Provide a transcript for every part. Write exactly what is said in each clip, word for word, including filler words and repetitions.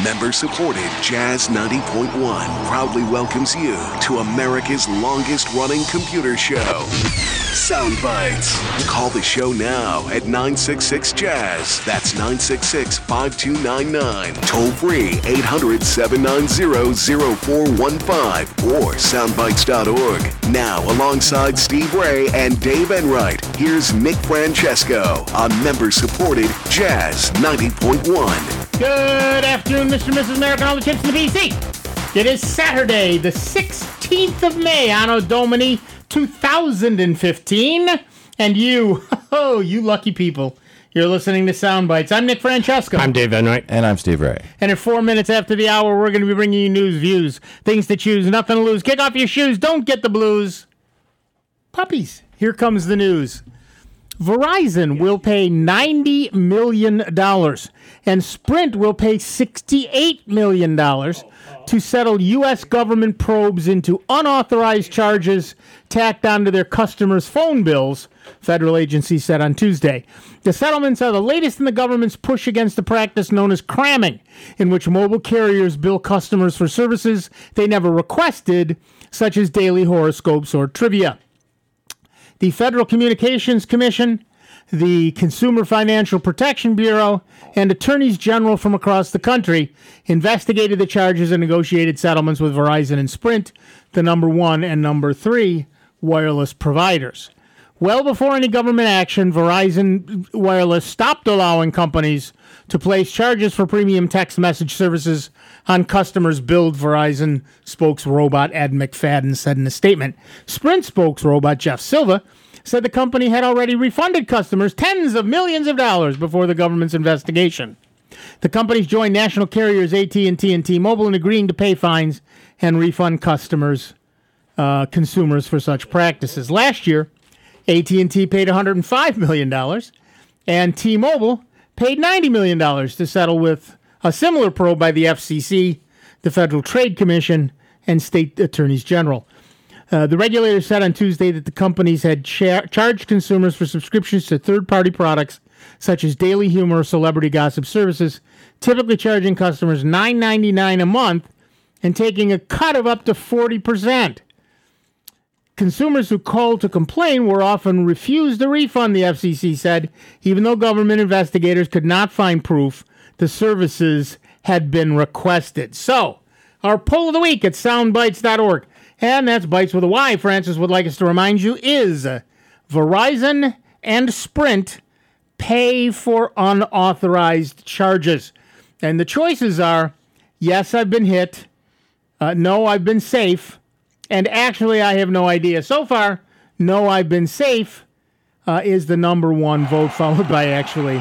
Member-supported Jazz ninety point one proudly welcomes you to America's longest-running computer show, Sound Bites. Call the show now at nine six six Jazz. That's nine six six, five two nine nine. Toll free eight hundred, seven nine zero, zero four one five or soundbites dot org. Now, alongside Steve Ray and Dave Enright, here's Nick Francesco on member-supported Jazz ninety point one. Good afternoon, Mister and Missus America, and all the chips in the P C. It is Saturday, the sixteenth of May, Anno Domini two thousand fifteen. And you, oh, you lucky people, you're listening to Sound Bites. I'm Nick Francesco. I'm Dave Enright. And I'm Steve Ray. And at four minutes after the hour, we're going to be bringing you news, views, things to choose, nothing to lose. Kick off your shoes, don't get the blues. Puppies, here comes the news. Verizon will pay ninety million dollars, and Sprint will pay sixty-eight million dollars to settle U S government probes into unauthorized charges tacked onto their customers' phone bills, federal agencies said on Tuesday. The settlements are the latest in the government's push against the practice known as cramming, in which mobile carriers bill customers for services they never requested, such as daily horoscopes or trivia. The Federal Communications Commission, the Consumer Financial Protection Bureau, and attorneys general from across the country investigated the charges and negotiated settlements with Verizon and Sprint, the number one and number three wireless providers. Well before any government action, Verizon Wireless stopped allowing companies to place charges for premium text message services on customers billed, Verizon spokesrobot Ed McFadden said in a statement. Sprint spokesrobot Jeff Silva said the company had already refunded customers tens of millions of dollars before the government's investigation. The companies joined national carriers A T and T and T-Mobile in agreeing to pay fines and refund customers, uh, consumers for such practices. Last year, A T and T paid one hundred five million dollars, and T-Mobile paid ninety million dollars to settle with a similar probe by the F C C, the Federal Trade Commission, and state attorneys general. Uh, the regulator said on Tuesday that the companies had char- charged consumers for subscriptions to third-party products such as daily humor or celebrity gossip services, typically charging customers nine ninety-nine a month and taking a cut of up to forty percent. Consumers who called to complain were often refused a refund, the F C C said, even though government investigators could not find proof the services had been requested. So, our poll of the week at soundbites dot org, and that's Bites with a Y, Francis would like us to remind you, is Verizon and Sprint pay for unauthorized charges. And the choices are, yes, I've been hit, uh, no, I've been safe, and actually, I have no idea. So far, no, I've been safe uh, is the number one vote, followed by actually,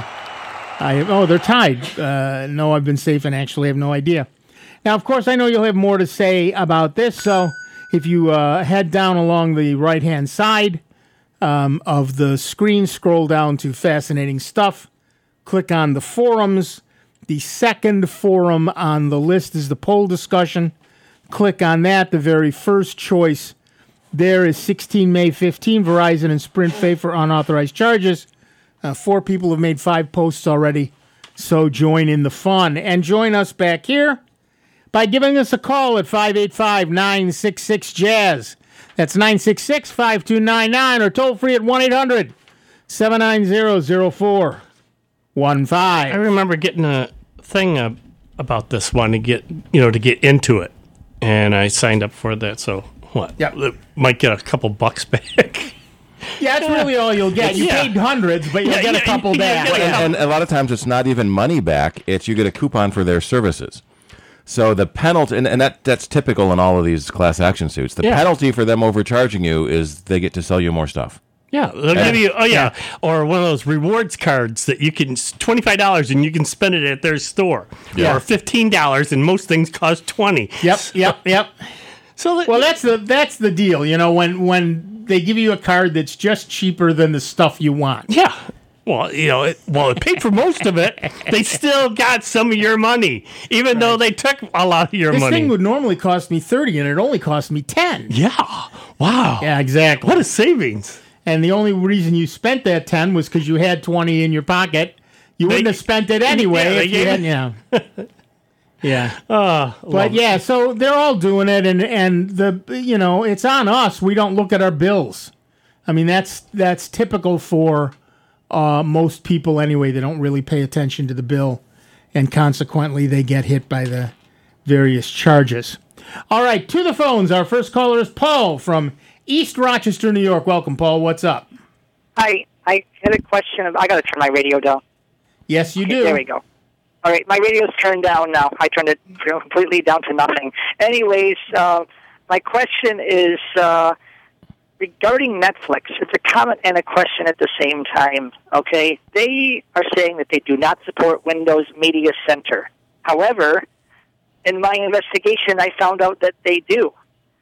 I have, oh, they're tied. Uh, no, I've been safe, and actually have no idea. Now, of course, I know you'll have more to say about this, so if you uh, head down along the right-hand side um, of the screen, scroll down to Fascinating Stuff, click on the forums. The second forum on the list is the poll discussion. Click on that. The very first choice there is sixteen May fifteen. Verizon and Sprint pay for unauthorized charges. Uh, four people have made five posts already, so join in the fun. And join us back here by giving us a call at five eight five, nine six six, Jazz. That's nine six six, five two nine nine, or toll free at one eight hundred, seven nine zero, zero four one five. I remember getting a thing uh, about this one to get, you know, to get into it. And I signed up for that, so what? Yeah. Might get a couple bucks back. Yeah, that's really all you'll get. You Yeah. paid hundreds, but you'll Yeah, get yeah, a couple yeah, back. yeah, yeah. And, and a lot of times it's not even money back. It's you get a coupon for their services. So the penalty, and, and that that's typical in all of these class action suits. The Yeah. penalty for them overcharging you is they get to sell you more stuff. Yeah, they'll give you, oh yeah, or one of those rewards cards that you can, twenty-five dollars and you can spend it at their store. Yeah. Or fifteen dollars and most things cost twenty dollars. Yep, yep, yep. So that, Well, that's the that's the deal. You know, when when they give you a card that's just cheaper than the stuff you want. yeah. Well, you know, it, well, it paid for most of it. They still got some of your money, even though they took a lot of your This money. thing would normally cost me thirty, and it only cost me ten. yeah. Wow. Yeah, exactly. What a savings. And the only reason you spent that ten was because you had twenty in your pocket. You They- wouldn't have spent it anyway Yeah, they if you gave had, it- you know. Yeah. Uh, But yeah, so they're all doing it, and and the you know it's on us. We don't look at our bills. I mean that's that's typical for uh, most people anyway. They don't really pay attention to the bill, and consequently they get hit by the various charges. All right, to the phones. Our first caller is Paul from East Rochester, New York. Welcome, Paul. What's up? Hi, I had a question. Of, I got to turn my radio down. Yes, you Okay, do. There we go. All right, my radio's turned down now. I turned it completely down to nothing. Anyways, uh, my question is uh, regarding Netflix. It's a comment and a question at the same time. Okay, they are saying that they do not support Windows Media Center. However, in my investigation, I found out that they do.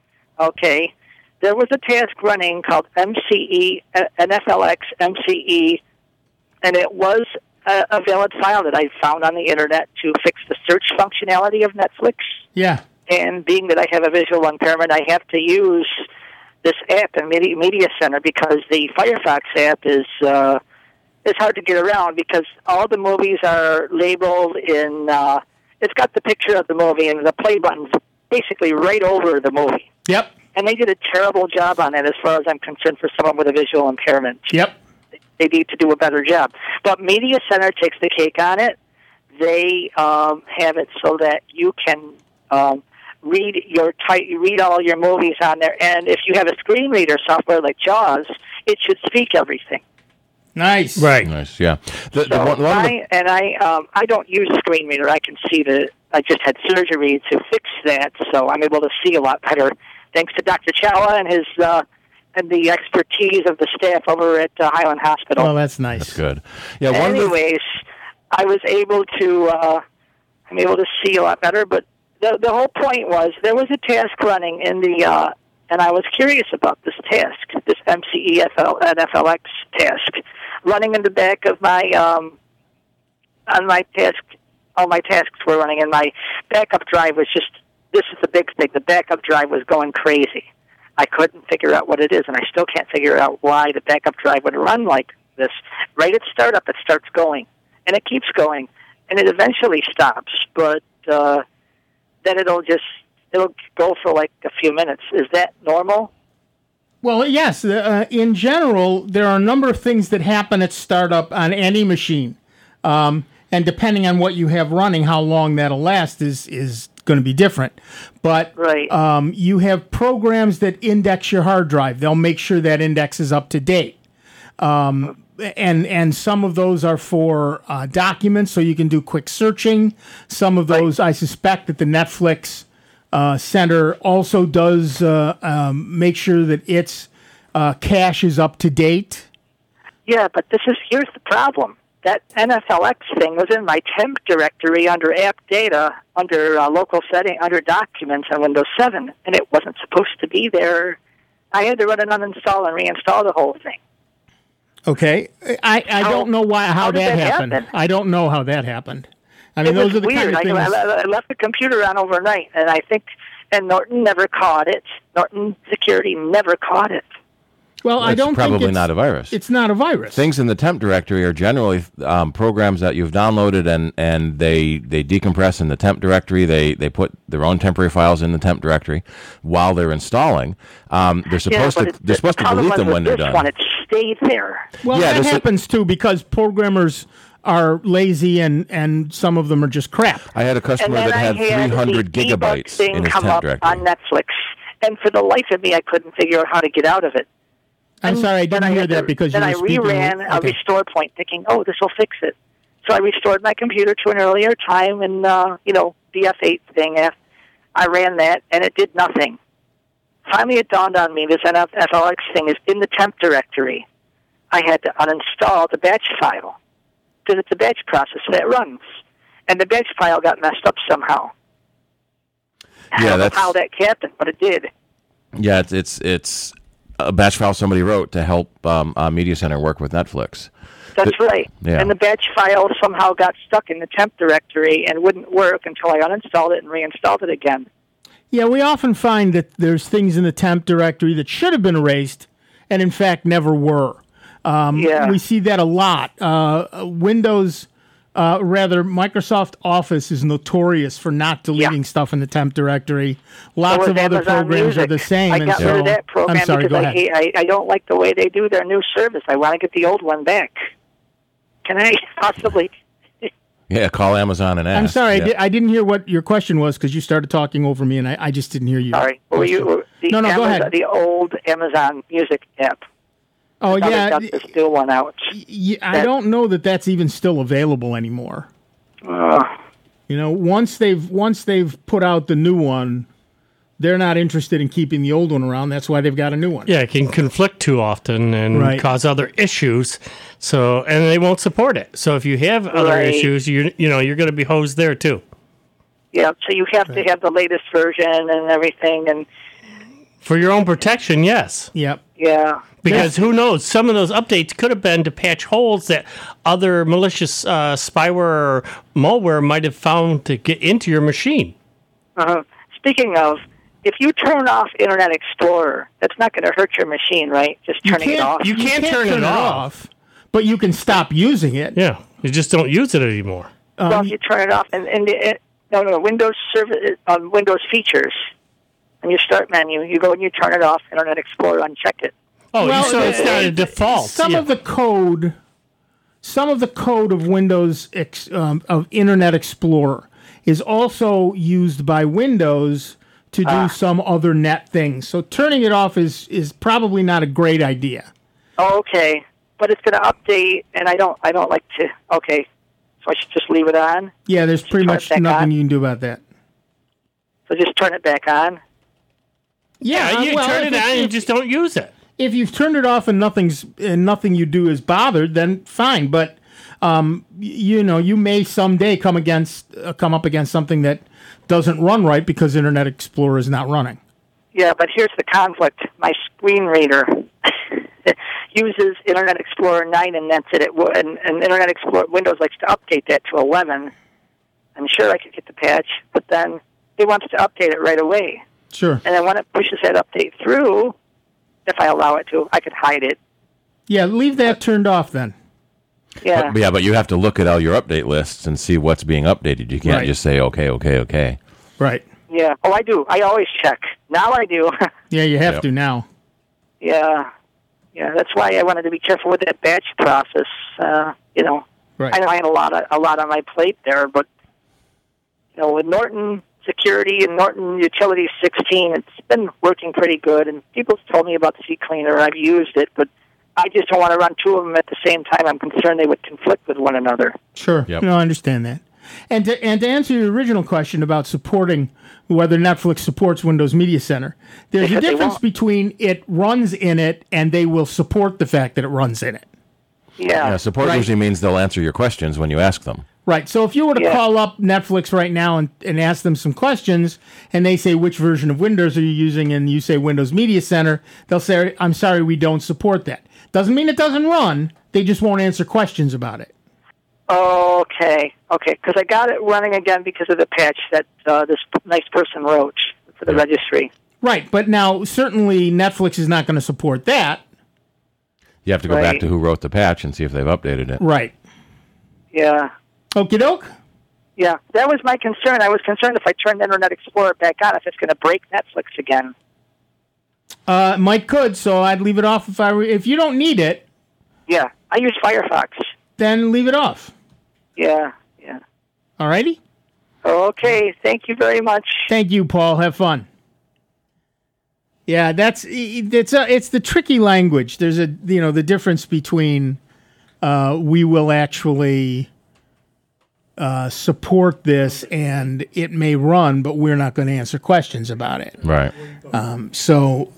Okay, there was a task running called M C E, uh, N F L X M C E, and it was a, a valid file that I found on the internet to fix the search functionality of Netflix. Yeah. And being that I have a visual impairment, I have to use this app in Media, Media Center because the Firefox app is uh, is hard to get around because all the movies are labeled in. Uh, it's got the picture of the movie and the play button's basically right over the movie. Yep. And they did a terrible job on it as far as I'm concerned for someone with a visual impairment. Yep. They need to do a better job. But Media Center takes the cake on it. They um, have it so that you can um, read your ty- read all your movies on there. And if you have a screen reader software like JAWS, it should speak everything. Nice. Right. Nice, yeah. The, the So one, one of the- I, and I um, I don't use a screen reader. I can see the. I just had surgery to fix that, so I'm able to see a lot better. Thanks to Doctor Chawla and his uh, and the expertise of the staff over at uh, Highland Hospital. Well, that's nice. That's good. Yeah. One of the, Anyways, I was able to. Uh, I'm able to see a lot better. But the the whole point was there was a task running in the, uh, and I was curious about this task, this M C E F L N F L X task, running in the back of my um, on my task. All my tasks were running, and my backup drive was just. This is the big thing. The backup drive was going crazy. I couldn't figure out what it is, and I still can't figure out why the backup drive would run like this. Right at startup, it starts going, and it keeps going, and it eventually stops. But uh, then it'll just it'll go for like a few minutes. Is that normal? Well, yes. Uh, in general, there are a number of things that happen at startup on any machine, um, and depending on what you have running, how long that'll last is is going to be different. But Right. um, you have programs that index your hard drive. They'll make sure that index is up to date. Um, and and some of those are for uh, documents, so you can do quick searching. Some of those, I suspect, that the Netflix uh, Center also does uh, um, make sure that its uh, cache is up to date. Yeah, but this is here's the problem. That N F L X thing was in my temp directory under app data, under uh, local setting, under documents on Windows seven, and it wasn't supposed to be there. I had to run an uninstall and reinstall the whole thing. Okay, I, I How- don't know why how, how did that, that happened. happen? I don't know how that happened. I mean, It those was are the weird. kind of I, things. I, I left the computer on overnight, and I think, and Norton never caught it. Norton Security never caught it. Well, I it's don't probably think it's, not a virus. It's not a virus. Things in the temp directory are generally um, programs that you've downloaded, and, and they they decompress in the temp directory. They they put their own temporary files in the temp directory while they're installing. Um, they're supposed yeah, to but it, they're supposed the to delete problem them was when with they're this done. one, it stayed there. Well, Yeah, that this is- happens too because programmers are lazy and, and some of them are just crap. I had a And customer then that had I had three hundred the debug gigabytes thing in his come temp up directory. on Netflix, and for the life of me, I couldn't figure out how to get out of it. I'm And sorry, I then didn't hear had that to- because you then were I speaking. reran a okay. restore point, thinking, "Oh, this will fix it." So I restored my computer to an earlier time, and uh, you know, the F eight thing. I ran that, and it did nothing. Finally, it dawned on me: this N F L X thing is in the temp directory. I had to uninstall the batch file because it's a batch process that runs, and the batch file got messed up somehow. I Yeah, don't know that's- how that happened, but it did. Yeah, it's it's it's a batch file somebody wrote to help um, uh, Media Center work with Netflix. That's But- right. yeah. And the batch file somehow got stuck in the temp directory and wouldn't work until I uninstalled it and reinstalled it again. Yeah, we often find that there's things in the temp directory that should have been erased and in fact never were. Um, Yeah. We see that a lot. Uh, Windows Uh, rather, Microsoft Office is notorious for not deleting Yeah. stuff in the temp directory. Lots So of with other Amazon programs Music, are the same. I and got so, rid of that program I'm sorry, because go I, ahead. hate, I I don't like the way they do their new service. I want to get the old one back. Can I possibly? Yeah, call Amazon and ask. I'm sorry, Yeah. I, di- I didn't hear what your question was because you started talking over me, and I, I just didn't hear you. Sorry, were you were the No, no, go Amazon, ahead. The old Amazon Music app. Oh, Now yeah. they got this new one out. y- I don't know that that's even still available anymore. Uh, You know, once they've once they've put out the new one, they're not interested in keeping the old one around. That's why they've got a new one. Yeah, it can conflict too often and Right. cause other issues. So, and they won't support it. So, if you have other Right. issues, you you know you're going to be hosed there too. yeah, so you have to have the latest version and everything, and For your own protection, yes. Yep. yeah. Because who knows? Some of those updates could have been to patch holes that other malicious uh, spyware or malware might have found to get into your machine. Uh-huh. Speaking of, if you turn off Internet Explorer, that's not going to hurt your machine, right? Just turning it off. you can't turn it off. but you can stop using it. Yeah, you just don't use it anymore. well, if you turn it off, and, and it, no, no, Windows service, um, Windows features, in your start menu, you go and you turn it off. Internet Explorer, uncheck it. Oh, Well, so it's not a default. Some Yeah. of the code, some of the code of Windows ex, um, of Internet Explorer is also used by Windows to do Ah. some other net things. So turning it off is is probably not a great idea. Oh, okay, but it's going to update, and I don't, I don't like to. Okay, so I should just leave it on. Yeah, there's pretty turn it much back nothing on? you can do about that. So just turn it back on. Yeah, you well, turn if it it's- on and if- just don't use it. If you've turned it off and nothing's and nothing you do is bothered, then fine. But um, y- you know, you may someday come against uh, come up against something that doesn't run right because Internet Explorer is not running. Yeah, but here's the conflict. My screen reader uses Internet Explorer nine, and that's it. it wo- and, and Internet Explorer Windows likes to update that to eleven. I'm sure I could get the patch, but then it wants to update it right away. Sure. And then when it pushes that update through, if I allow it to, I could hide it. Yeah, leave that turned off then. Yeah. But, yeah, but you have to look at all your update lists and see what's being updated. You can't Right. just say, okay, okay, okay. Right. Yeah. Oh, I do. I always check. Now I do. Yeah, you have Yep. to now. yeah. Yeah. That's why I wanted to be careful with that batch process. Uh, you know, Right. I know I had a lot of a lot on my plate there, but you know, with Norton Security and Norton Utilities sixteen, it's been working pretty good. And people told me about the CCleaner. I've used it, but I just don't want to run two of them at the same time. I'm concerned they would conflict with one another. Sure. Yep. No, I understand that. And to, and to answer your original question about supporting whether Netflix supports Windows Media Center, there's Because a they difference won't. between it runs in it and they will support the fact that it runs in it. Yeah. Yeah, support Right. usually means they'll answer your questions when you ask them. Right. So if you were to Yeah. call up Netflix right now and, and ask them some questions, and they say, which version of Windows are you using? And you say Windows Media Center, they'll say, I'm sorry, we don't support that. Doesn't mean it doesn't run. They just won't answer questions about it. Okay. Okay. Because I got it running again because of the patch that uh, this nice person wrote for the registry. Right. But now, certainly, Netflix is not going to support that. You have to go back Right. to who wrote the patch and see if they've updated it. Right. Yeah. Okie doke. Yeah, that was my concern. I was concerned if I turned Internet Explorer back on, if it's going to break Netflix again. Uh, it might could, so I'd leave it off if I were. If you don't need it, Yeah, I use Firefox. then leave it off. Yeah, yeah. All righty. Okay, thank you very much. Thank you, Paul. Have fun. Yeah, that's it's a, it's the tricky language. There's a you know the difference between uh, we will actually uh, support this and it may run, but we're not going to answer questions about it. Right. So,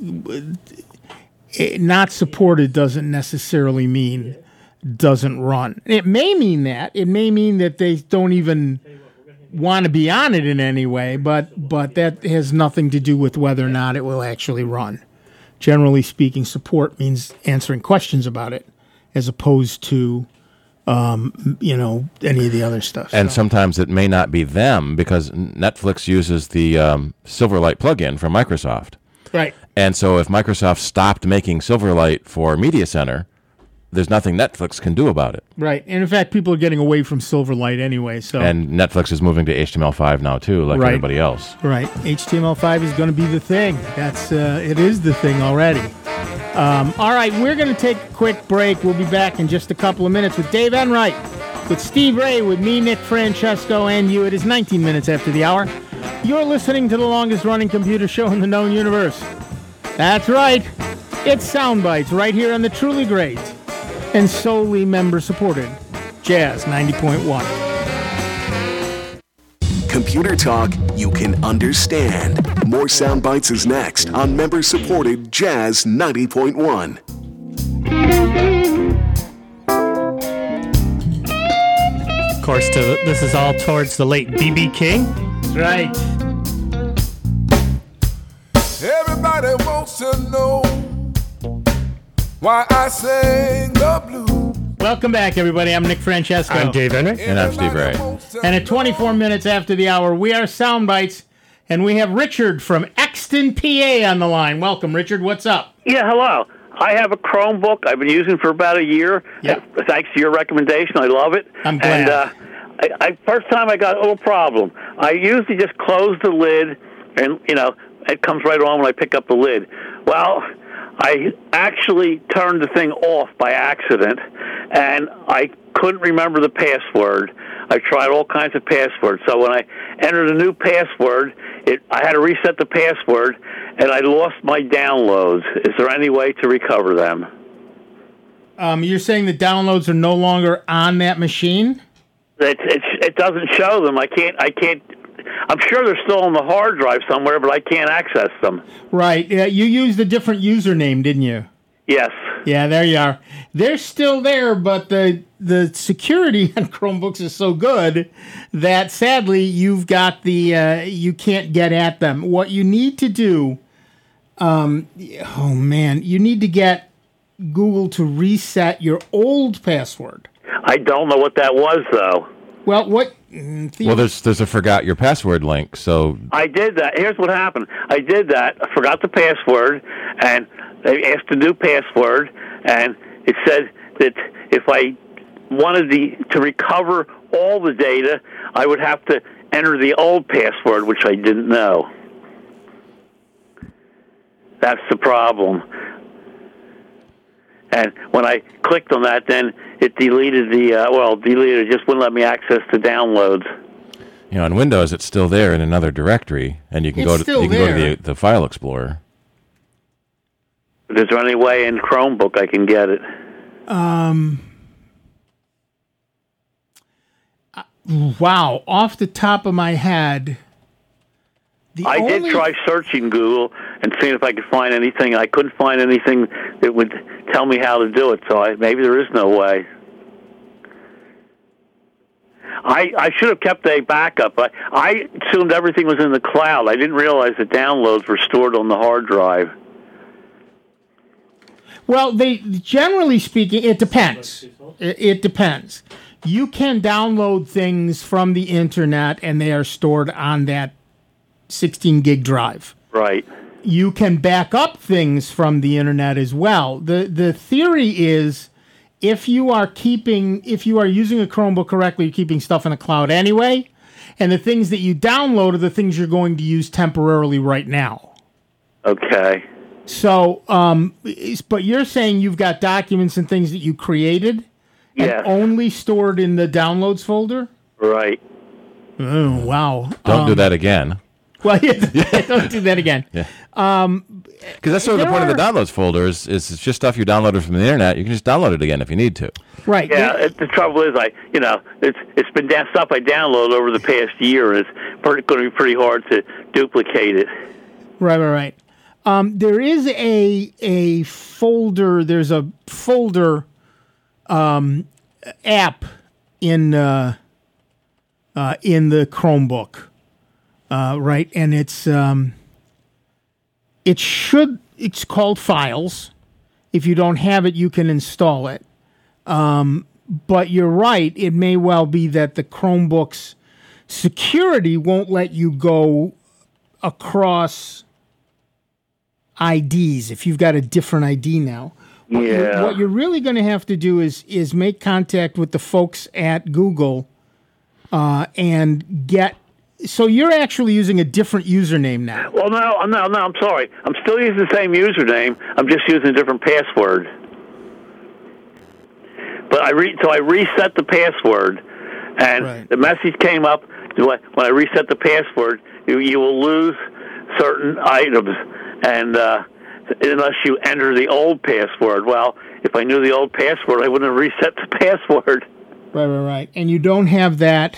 it, not supported doesn't necessarily mean doesn't run. It may mean that. It may mean that they don't even want to be on it in any way, but but that has nothing to do with whether or not it will actually run. Generally speaking, support means answering questions about it, as opposed to um, you know any of the other stuff. And So- sometimes it may not be them because Netflix uses the um, Silverlight plugin from Microsoft. right. And so if Microsoft stopped making Silverlight for Media Center, there's nothing Netflix can do about it. Right. And in fact, people are getting away from Silverlight anyway. So And Netflix is moving to H T M L five now too, like Right. everybody else. Right. H T M L five is going to be the thing. That's uh, it is the thing already. Um, all right, we're going to take a quick break. We'll be back in just a couple of minutes with Dave Enright, with Steve Ray, with me, Nick Francesco, and you. It is nineteen minutes after the hour. You're listening to the longest-running computer show in the known universe. That's right. It's Sound Bites right here on the truly great and solely member-supported Jazz ninety point one. Computer talk you can understand. More Sound Bites is next on member-supported Jazz ninety point one. Of course, to the, this is all towards the late B B King. That's right. Everybody wants to know why I sing the blues. Welcome back, everybody. I'm Nick Francesco. I'm Dave Enright. And I'm Steve Ray. And at twenty-four minutes after the hour, we are Sound Bites, and we have Richard from Exton, P A on the line. Welcome, Richard. What's up? Yeah, hello. I have a Chromebook I've been using for about a year. Yeah. Thanks to your recommendation, I love it. I'm glad. And uh, I, I, first time I got a little problem. I usually just close the lid, and, you know, it comes right on when I pick up the lid. Well, I actually turned the thing off by accident, and I couldn't remember the password. I tried all kinds of passwords. So when I entered a new password, it, I had to reset the password, and I lost my downloads. Is there any way to recover them? Um, you're saying the downloads are no longer on that machine? It, it, it doesn't show them. I can't. I can't. I'm sure they're still on the hard drive somewhere, but I can't access them. Right. Yeah, you used a different username, didn't you? Yes. Yeah, there you are. They're still there, but the the security on Chromebooks is so good that sadly you've got the uh, you can't get at them. What you need to do, um, oh man, you need to get Google to reset your old password. I don't know what that was though. Well, what? mm, the- Well, there's there's a forgot your password link, so I did that. Here's what happened. I did that. I forgot the password, and they asked a new password, and it said that if I wanted the, to recover all the data, I would have to enter the old password, which I didn't know. That's the problem. And when I clicked on that, then it deleted the, uh, well, deleted, it just wouldn't let me access the downloads. you know, on Windows it's still there in another directory, and you can It's go to still you can go to there. the the File Explorer. Is there any way in Chromebook I can get it? Um. uh, Wow, off the top of my head, the I only, did try searching Google and seeing if I could find anything. I couldn't find anything that would tell me how to do it, so I, maybe there is no way. I, I should have kept a backup. I, I assumed everything was in the cloud. I didn't realize the downloads were stored on the hard drive. Well, they generally speaking, it depends. It, it depends. You can download things from the internet, and they are stored on that sixteen gig drive. Right. You can back up things from the internet as well. The the theory is if you are keeping if you are using a Chromebook correctly, you're keeping stuff in the cloud anyway, and the things that you download are the things you're going to use temporarily right now. Okay. So, um, is- but you're saying you've got documents and things that you created Yes. and only stored in the downloads folder? Right. Oh, wow. Don't do Um, that again, Well, yeah, don't do that again. because that's sort of the there point of the are- downloads folder. Is, is it's just stuff you downloaded from the internet. You can just download it again if you need to. Right. Yeah, there- it, the trouble is, I you know, it's it's been da- stuff I downloaded over the past year, and it's pretty, going to be pretty hard to duplicate it. Right, right, right. Um, there is a a folder. There's a folder um, app in uh, uh, in the Chromebook, uh, right? And it's um, it should it's called Files. If you don't have it, you can install it. Um, but you're right. It may well be that the Chromebook's security won't let you go across I Ds if you've got a different I D now. What you're- Yeah. What you're really going to have to do is is make contact with the folks at Google uh, and get. So you're actually using a different username now. Well, no, no, no. I'm sorry. I'm still using the same username. I'm just using a different password. But I re- so I reset the password, and Right. the message came up when I reset the password. You, you will lose certain items, and uh, unless you enter the old password. Well, if I knew the old password, I wouldn't have reset the password. Right, right, right. And you don't have that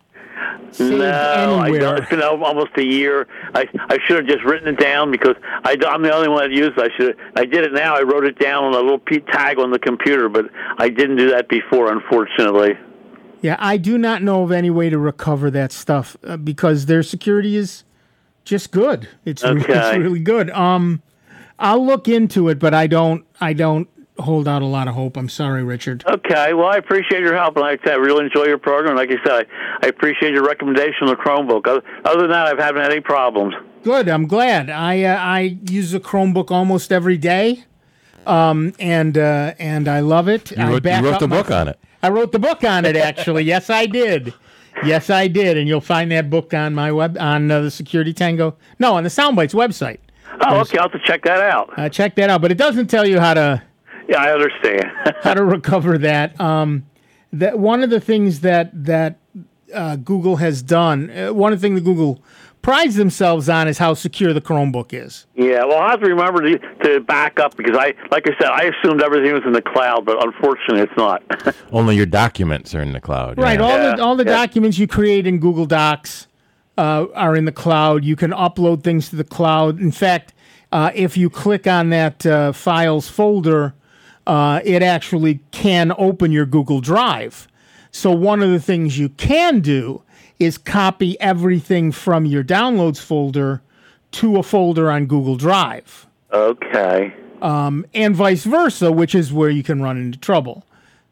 saved No, I anywhere. don't. It's been al- almost a year. I I should have just written it down because I, I'm the only one that used it. I should. I did it now. I wrote it down on a little P tag on the computer, but I didn't do that before, unfortunately. Yeah, I do not know of any way to recover that stuff uh, because their security is just good. It's, re- it's Okay. really good. Um, I'll look into it, but I don't. I don't hold out a lot of hope. I'm sorry, Richard. Okay, well, I appreciate your help, and like I said, I really enjoy your program. Like I said, I, I appreciate your recommendation of the Chromebook. Other, other than that, I haven't had any problems. Good. I'm glad. I uh, I use a Chromebook almost every day, um, and uh, and I love it. You I wrote, back you wrote up the my- book on it. I wrote the book on it, actually. Yes, I did. Yes, I did, and you'll find that book on my web on uh, the Security Tango. No, on the Soundbites website. Oh, okay, I'll have to check that out. Uh, check that out. But it doesn't tell you how to Yeah, I understand. how to recover that. Um, that one of the things that that uh, Google has done. Uh, one of the things that Google prides themselves on is how secure the Chromebook is. Yeah, well, I have to remember to, to back up because I, like I said, I assumed everything was in the cloud, but unfortunately, it's not. Only your documents are in the cloud. Right. yeah. All Yeah, the all the yeah. documents you create in Google Docs uh, are in the cloud. You can upload things to the cloud. In fact, uh, if you click on that uh, files folder, uh, it actually can open your Google Drive. So one of the things you can do is copy everything from your downloads folder to a folder on Google Drive, Okay. um, and vice versa, which is where you can run into trouble.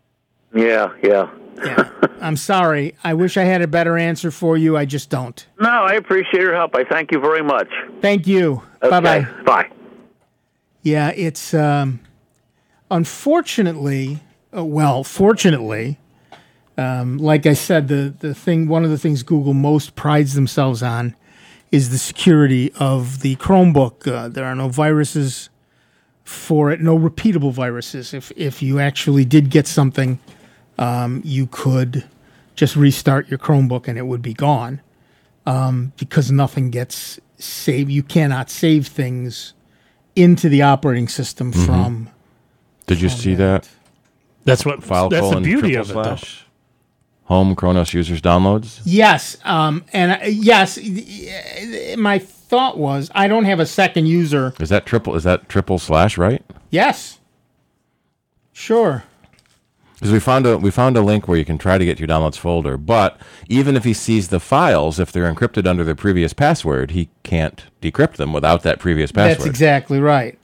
Yeah, yeah. Yeah. I'm sorry. I wish I had a better answer for you. I just don't. No, I appreciate your help. I thank you very much. Thank you. Okay, Bye-bye. Bye. Yeah, it's um, unfortunately, uh, well, fortunately, um, like I said, the, the thing, one of the things Google most prides themselves on is the security of the Chromebook. Uh, there are no viruses for it, no repeatable viruses. If if you actually did get something, um, you could just restart your Chromebook and it would be gone, um, because nothing gets saved. You cannot save things into the operating system from. Did you see that? That's what. File that's the colon beauty triple of it, though. slash home Kronos users downloads. Yes, um, and uh, yes, uh, my thought was I don't have a second user. Is that triple? Is that triple slash right? Yes, sure. Because we found a we found a link where you can try to get to your downloads folder, but even if he sees the files, if they're encrypted under their previous password, he can't decrypt them without that previous password. That's exactly right.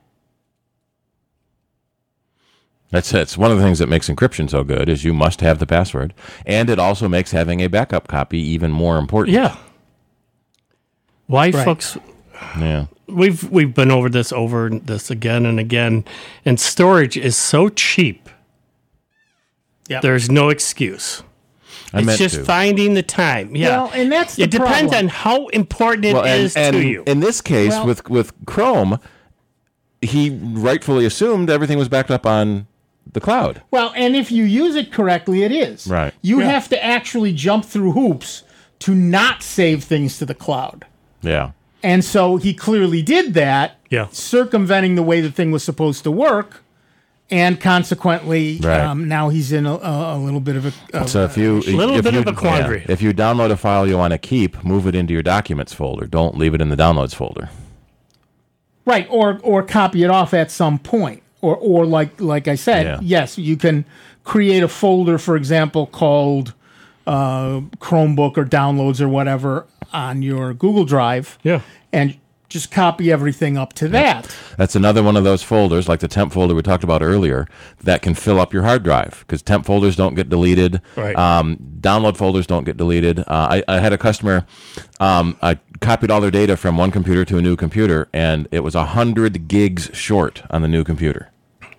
That's it's one of the things that makes encryption so good is you must have the password, and it also makes having a backup copy even more important. Yeah. Why, Right. folks? Yeah. We've we've been over this over this again and again, and storage is so cheap. Yep. There's no excuse. I it's meant just to. finding the time. Yeah, Well, and that's the it depends problem. on how important it Well, and, is and to you. in this case, Well- with with Chrome, he rightfully assumed everything was backed up on the cloud. Well, and if you use it correctly, it is. Right. You Yeah. have to actually jump through hoops to not save things to the cloud. Yeah. And so he clearly did that, Yeah. circumventing the way the thing was supposed to work, and consequently, Right. um, now he's in a, a, a little bit of a. Of So if you little if bit you, of a quandary. yeah, if you download a file you want to keep, move it into your documents folder. Don't leave it in the downloads folder. right, or or copy it off at some point, or or like like I said, Yeah. yes, you can create a folder, for example, called uh, Chromebook or downloads or whatever on your Google Drive. Yeah. and just copy everything up to that. That's another one of those folders, like the temp folder we talked about earlier, that can fill up your hard drive because temp folders don't get deleted. Right. Um, download folders don't get deleted. Uh, I, I had a customer, um, I copied all their data from one computer to a new computer, and it was one hundred gigs short on the new computer.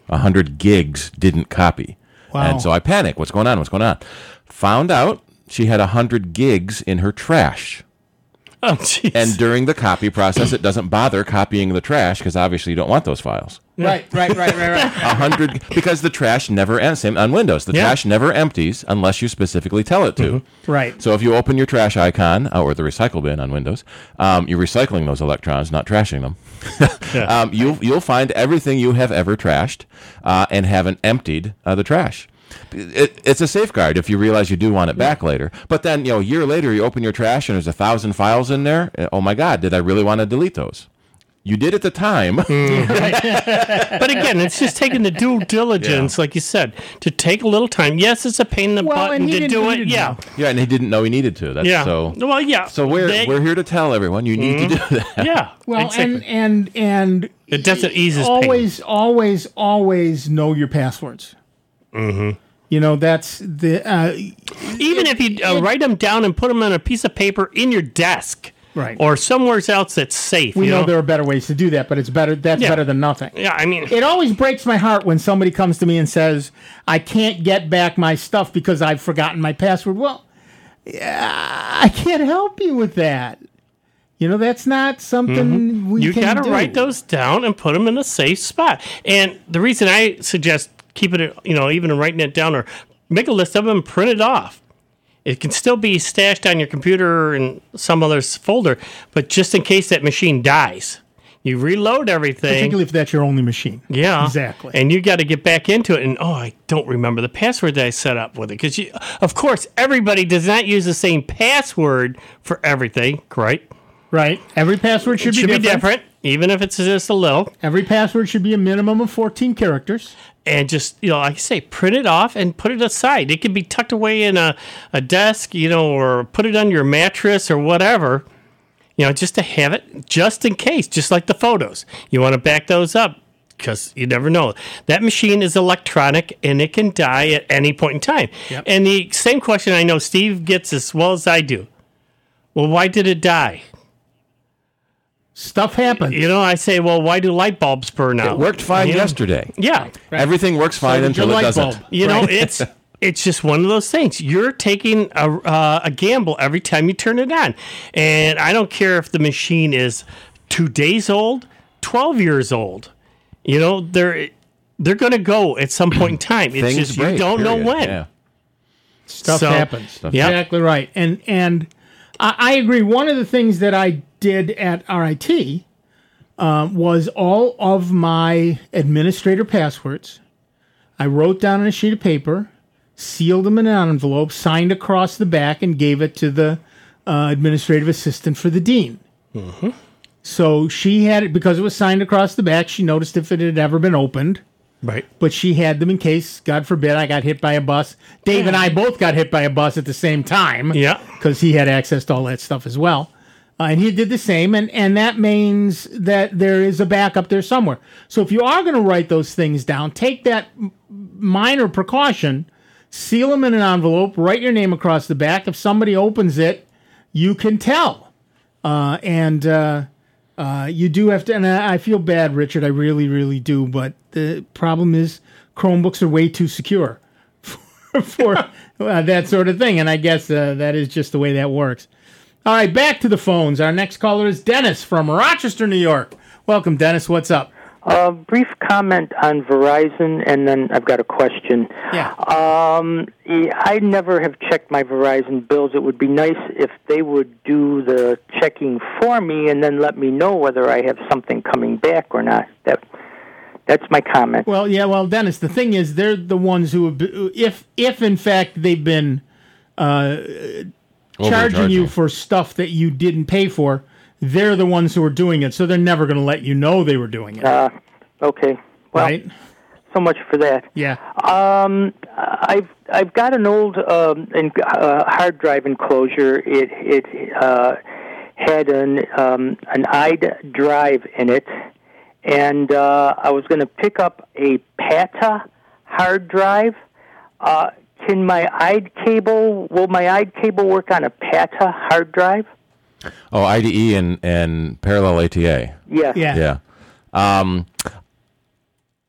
one hundred gigs didn't copy. Wow. And so I panic. What's going on? What's going on? Found out she had one hundred gigs in her trash. Oh, jeez. And during the copy process, it doesn't bother copying the trash because obviously you don't want those files. Right, right, right, right, right. A hundred because the trash never ends. Same on Windows, the Yeah. trash never empties unless you specifically tell it to. Mm-hmm. Right. So if you open your trash icon uh, or the recycle bin on Windows, um, you're recycling those electrons, not trashing them. Yeah. um, you'll you'll find everything you have ever trashed uh, and haven't emptied uh, the trash. It, it's a safeguard if you realize you do want it back later. But then, you know, a year later, you open your trash and there's a thousand files in there. Oh my God, did I really want to delete those? You did at the time. But again, it's just taking the due diligence, like you said, to take a little time. Yes, it's a pain in the Well, butt and he to didn't- do he it. didn't Yeah. know. Yeah, and he didn't know he needed to. That's Yeah. so. Well, yeah. So we're They- we're here to tell everyone you need to do that. Yeah. Well, exactly. and and and It doesn't ease his always, always, always know your passwords. Mm-hmm. You know, that's the uh, Even if you uh, write them down and put them on a piece of paper in your desk, Right. or somewhere else that's safe. we you know know there are better ways to do that, but it's better. That's Yeah. better than nothing. Yeah, I mean, It always breaks my heart when somebody comes to me and says, "I can't get back my stuff because I've forgotten my password." Well, yeah, I can't help you with that. You know, that's not something we you can got to do. write those down and put them in a safe spot. And the reason I suggest keeping it, you know, even writing it down or make a list of them, print it off. It can still be stashed on your computer in some other s- folder, but just in case that machine dies, you reload everything. Particularly if that's your only machine. Yeah, Exactly. And you got to get back into it. And oh, I don't remember the password that I set up with it because, of course, everybody does not use the same password for everything, right? Right. Every password should, It should be, be different. different, even if it's just a little. Every password should be a minimum of fourteen characters. And just, you know, like I say, print it off and put it aside. It can be tucked away in a, a desk, you know, or put it on your mattress or whatever, you know, just to have it just in case, just like the photos. You want to back those up because you never know. That machine is electronic and it can die at any point in time. Yep. And the same question I know Steve gets as well as I do. Well, why did it die? Stuff happens. You know, I say, well, why do light bulbs burn out? It worked fine You know? yesterday. Yeah. Everything works fine So did your until it light doesn't. bulb. You know, Right. it's it's just one of those things. You're taking a uh, a gamble every time you turn it on, and I don't care if the machine is two days old, twelve years old. You know, they're they're going to go at some point in time. It's Things just break, you don't period. know when. Yeah. Stuff So- happens. Yep. Exactly right. And and I, I agree. One of the things that I did at R I T um, was all of my administrator passwords. I wrote down on a sheet of paper, sealed them in an envelope, signed across the back, and gave it to the uh, administrative assistant for the dean. Mm-hmm. So she had it because it was signed across the back. She noticed if it had ever been opened. Right. But she had them in case, God forbid, I got hit by a bus. Dave and I both got hit by a bus at the same time. Yeah. Because he had access to all that stuff as well. Uh, and he did the same. And, and that means that there is a backup there somewhere. So if you are going to write those things down, take that m- minor precaution, seal them in an envelope, write your name across the back. If somebody opens it, you can tell. Uh, and uh, uh, you do have to, and I, I feel bad, Richard, I really, really do. But the problem is Chromebooks are way too secure for, for uh, that sort of thing. And I guess uh, that is just the way that works. All right, back to the phones. Our next caller is Dennis from Rochester, New York. Welcome, Dennis. What's up? A brief comment on Verizon, and then I've got a question. Yeah. Um, I never have checked my Verizon bills. It would be nice if they would do the checking for me and then let me know whether I have something coming back or not. That That's my comment. Well, yeah, well, Dennis, the thing is, they're the ones who, have been, if if in fact they've been uh, charging you for stuff that you didn't pay for, they're the ones who are doing it. So they're never going to let you know they were doing it. Uh, okay. Well, right? so much for that. Yeah. Um, I've I've got an old um, in, uh, hard drive enclosure. It it uh, had an um, an I D drive in it, and uh, I was going to pick up a PATA hard drive. Uh, can my I D cable will my I D cable work on a PATA hard drive? Oh, I D E and, and parallel A T A. Yes. Yeah. Yeah. Um,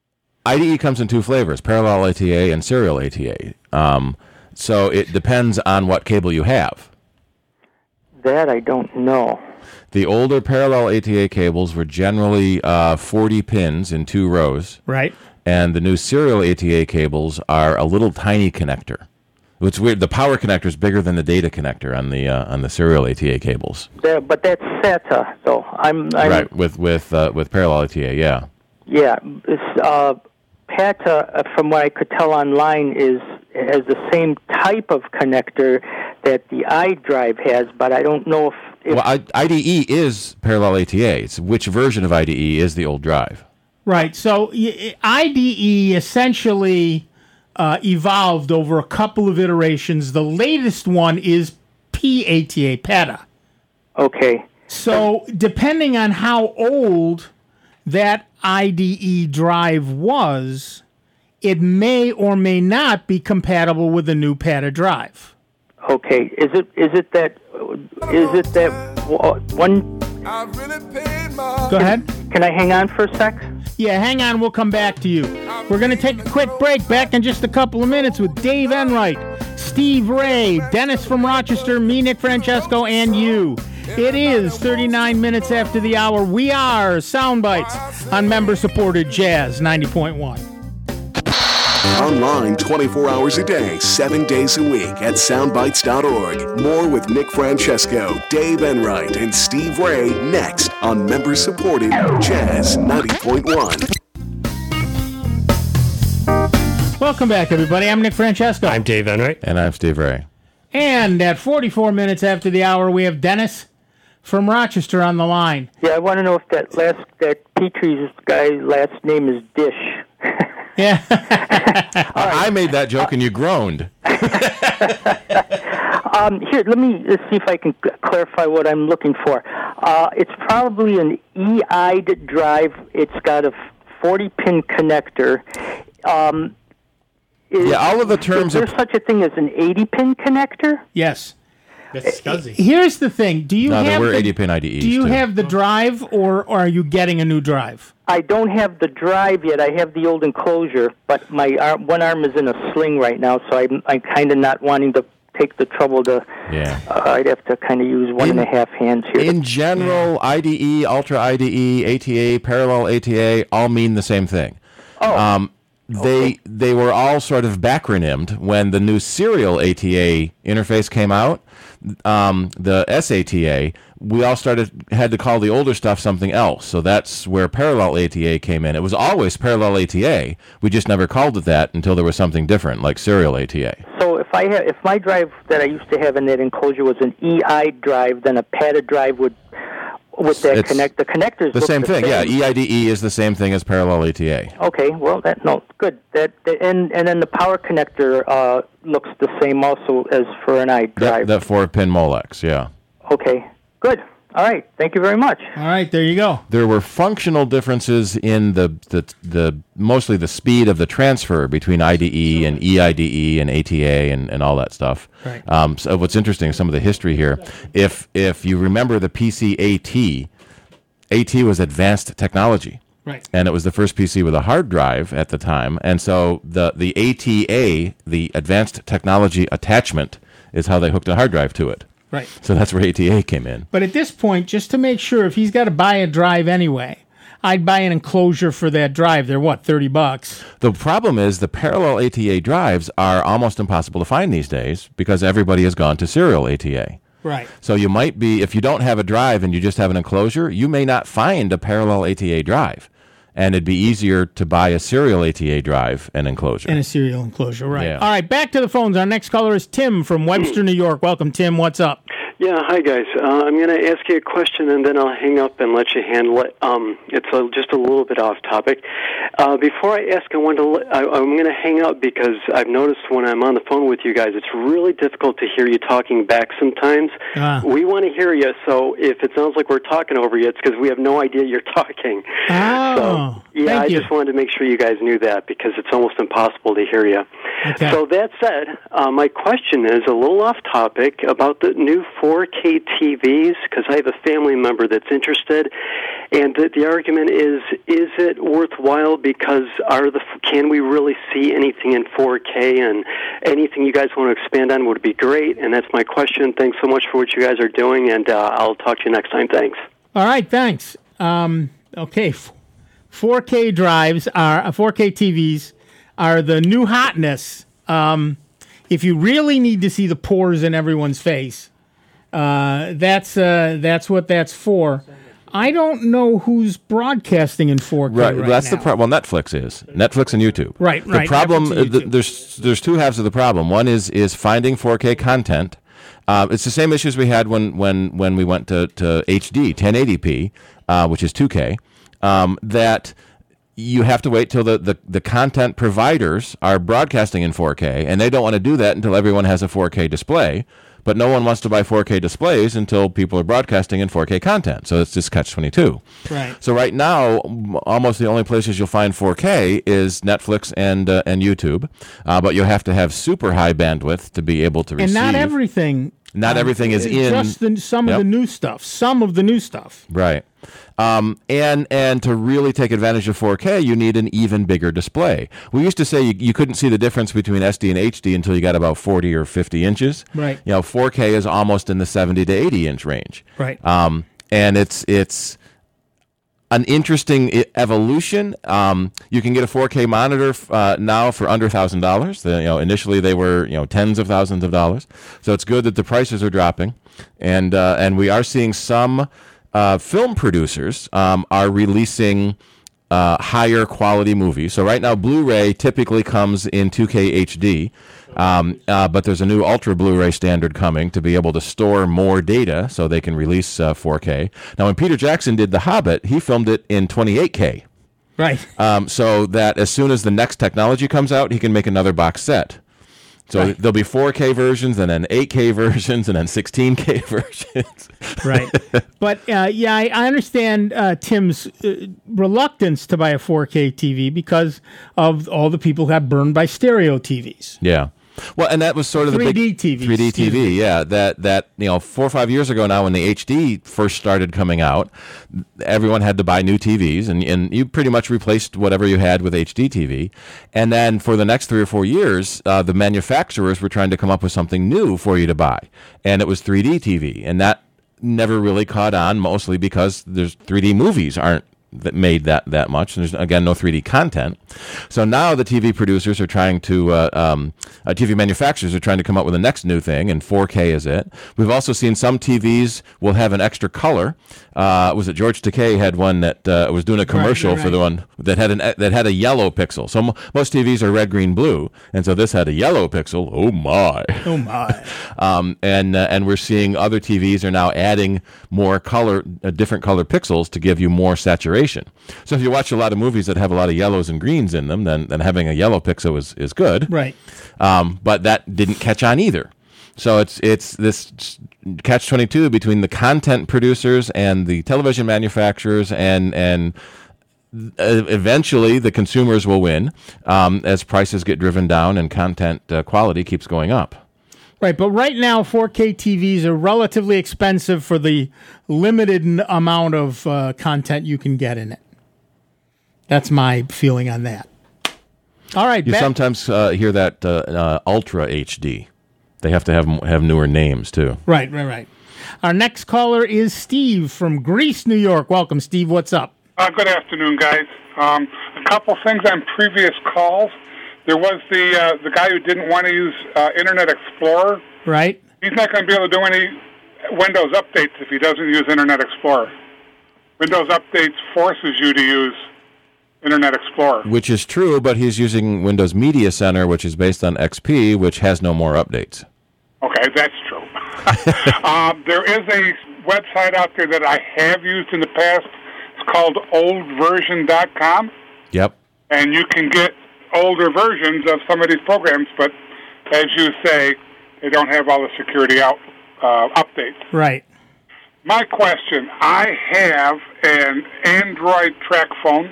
I D E comes in two flavors, parallel A T A and serial A T A. Um, so it depends on what cable you have. That I don't know. The older parallel A T A cables were generally uh, forty pins in two rows. Right. And the new serial A T A cables are a little tiny connector. It's weird. The power connector is bigger than the data connector on the uh, on the serial A T A cables. There, but that's SATA, though. I'm, I'm right with with uh, with parallel A T A, yeah. Yeah, it's, uh, PATA, uh, from what I could tell online, is has the same type of connector that the iDrive has, but I don't know if. if well, I, I D E is parallel A T A. It's which version of I D E is the old drive? Right. So y- I D E essentially uh, evolved over a couple of iterations. The latest one is P A T A, PATA. Okay. So depending on how old that I D E drive was, it may or may not be compatible with the new PATA drive. Okay. Is it is it that is it that one? Go ahead. Can I hang on for a sec? Yeah, hang on. We'll come back to you. We're going to take a quick break. Back in just a couple of minutes with Dave Enright, Steve Ray, Dennis from Rochester, me, Nick Francesco, and you. It is thirty-nine minutes after the hour. We are Soundbites on member-supported Jazz ninety point one. Online twenty-four hours a day, seven days a week at soundbites dot org. More with Nick Francesco, Dave Enright, and Steve Ray next on member-supported Jazz ninety point one. Welcome back, everybody. I'm Nick Francesco. I'm Dave Enright. And I'm Steve Ray. And at forty-four minutes after the hour, we have Dennis from Rochester on the line. Yeah, I want to know if that last that Petrie's guy's last name is Dish. Yeah. I made that joke and you groaned. um, here, let me uh, see if I can c- clarify what I'm looking for. Uh, it's probably an E I D drive. It's got a forty-pin connector. Um, is, Yeah, all of the terms Is there are- such a thing as an eighty-pin connector? Yes. That's scuzzy. Here's the thing. Do you No, there have were the, eighty-pin I D Es, Do you too. have the drive, or, or are you getting a new drive? I don't have the drive yet. I have the old enclosure, but my arm, one arm is in a sling right now, so I'm, I'm kind of not wanting to take the trouble to... Yeah. Uh, I'd have to kind of use one In- and a half hands here. In general, I D E, Ultra I D E, A T A, Parallel A T A all mean the same thing. Oh. Um, they they were all sort of backronymed when the new serial A T A interface came out. Um, the S A T A, we all started had to call the older stuff something else. So that's where Parallel A T A came in. It was always Parallel A T A. We just never called it that until there was something different, like Serial A T A. So if I ha- if my drive that I used to have in that enclosure was an E I drive, then a PATA drive would with that It's connect the connectors. The look same the thing, same. yeah. E I D E is the same thing as Parallel A T A. Okay, well that no good. That, that and and then the power connector uh, looks the same also as for an I That, drive. that four-pin Molex, yeah. Okay, good. All right, thank you very much. All right, there you go. There were functional differences in the, the the mostly the speed of the transfer between I D E and E I D E and A T A and, and all that stuff. Right. Um, so what's interesting is some of the history here. If if you remember the P C A T, A T was advanced technology. Right. And it was the first P C with a hard drive at the time. And so the, the A T A, the advanced technology attachment, is how they hooked a hard drive to it. Right. So that's where A T A came in. But at this point, just to make sure, if he's got to buy a drive anyway, I'd buy an enclosure for that drive. They're, what, thirty bucks? The problem is the parallel A T A drives are almost impossible to find these days because everybody has gone to serial A T A. Right. So you might be, if you don't have a drive and you just have an enclosure, you may not find a parallel A T A drive. And it'd be easier to buy a serial A T A drive and enclosure. And a serial enclosure, right. Yeah. All right, back to the phones. Our next caller is Tim from Webster, New York. Welcome, Tim. What's up? Yeah, hi guys. Uh, I'm going to ask you a question and then I'll hang up and let you handle it. Um, it's a, just a little bit off topic. Uh, before I ask, I want to. Let, I, I'm going to hang up because I've noticed when I'm on the phone with you guys, it's really difficult to hear you talking back sometimes. Ah. We want to hear you, so if it sounds like we're talking over you, it's because we have no idea you're talking. Oh, so, yeah, thank I you. just wanted to make sure you guys knew that because it's almost impossible to hear you. Okay. So that said, uh, my question is a little off topic about the new four four K T Vs? Because I have a family member that's interested, and the, the argument is: is it worthwhile? Because are the can we really see anything in four K? And anything you guys want to expand on would be great. And that's my question. Thanks so much for what you guys are doing, and uh, I'll talk to you next time. Thanks. All right, thanks. Um, okay, four K drives are uh, four K T Vs are the new hotness. Um, if you really need to see the pores in everyone's face, uh, that's uh, that's what that's for. I don't know who's broadcasting in four K right, right that's now. the problem. Well, Netflix is Netflix and YouTube. Right, the right. problem uh, the, there's there's two halves of the problem. One is is finding four K content. Uh, it's the same issues we had when when when we went to to H D ten eighty p, uh, which is two K. Um, that you have to wait till the, the, the content providers are broadcasting in four K, and they don't want to do that until everyone has a four K display. But no one wants to buy four K displays until people are broadcasting in four K content. So it's just catch twenty-two. Right. So right now, almost the only places you'll find four K is Netflix and uh, and YouTube. Uh, but you'll have to have super high bandwidth to be able to receive. And not everything. Not everything is in. Just the, some yep. of the new stuff. Some of the new stuff. Right. Um, and and to really take advantage of four K, you need an even bigger display. We used to say you, you couldn't see the difference between S D and H D until you got about forty or fifty inches. Right. You know, four K is almost in the seventy to eighty inch range. Right. Um, and it's it's an interesting I- evolution. Um, you can get a four K monitor uh, now for under one thousand dollars. You know, initially they were you know tens of thousands of dollars. So it's good that the prices are dropping, and uh, and we are seeing some. Uh, film producers um, are releasing uh, higher quality movies. So right now, Blu-ray typically comes in two K H D, um, uh, but there's a new Ultra Blu-ray standard coming to be able to store more data so they can release uh, four K. Now, when Peter Jackson did The Hobbit, he filmed it in twenty-eight K. Right. Um, so that as soon as the next technology comes out, he can make another box set. So right. there'll be four K versions, and then eight K versions, and then sixteen K versions. Right. But, uh, yeah, I, I understand uh, Tim's uh, reluctance to buy a four K T V because of all the people who got burned by stereo T Vs. Yeah. Well, and that was sort of the three D big T V. three D T V, yeah. That that you know, four or five years ago now, when the H D first started coming out, everyone had to buy new T Vs, and and you pretty much replaced whatever you had with H D T V. And then for the next three or four years, uh, the manufacturers were trying to come up with something new for you to buy, and it was three D T V, and that never really caught on, mostly because there's three D movies aren't. That made that that much. And there's again no three D content. So now the T V producers are trying to, uh, um, uh, T V manufacturers are trying to come up with the next new thing, and four K is it. We've also seen some T Vs will have an extra color. Uh, was it George Takei had one that uh, was doing a commercial right, right, right. for the one that had an that had a yellow pixel. So m- most T Vs are red, green, blue, and so this had a yellow pixel. Oh my! Oh my! um, and uh, and we're seeing other T Vs are now adding more color, uh, different color pixels to give you more saturation. So if you watch a lot of movies that have a lot of yellows and greens in them, then, then having a yellow pixel is, is good. Right. Um, but that didn't catch on either. So it's it's this catch twenty-two between the content producers and the television manufacturers, and and eventually the consumers will win um, as prices get driven down and content uh, quality keeps going up. Right, but right now, four K T Vs are relatively expensive for the limited n- amount of uh, content you can get in it. That's my feeling on that. All right, you back- sometimes uh, hear that uh, uh, Ultra H D. They have to have have newer names too. Right, right, right. Our next caller is Steve from Greece, New York. Welcome, Steve. What's up? Uh, good afternoon, guys. Um, a couple things on previous calls. There was the uh, the guy who didn't want to use uh, Internet Explorer. Right. He's not going to be able to do any Windows updates if he doesn't use Internet Explorer. Windows Updates forces you to use Internet Explorer. Which is true, but he's using Windows Media Center, which is based on X P, which has no more updates. Okay, that's true. um, there is a website out there that I have used in the past. It's called old version dot com. Yep. And you can get older versions of some of these programs, but as you say, they don't have all the security out uh, updates. Right. My question, I have an Android track phone.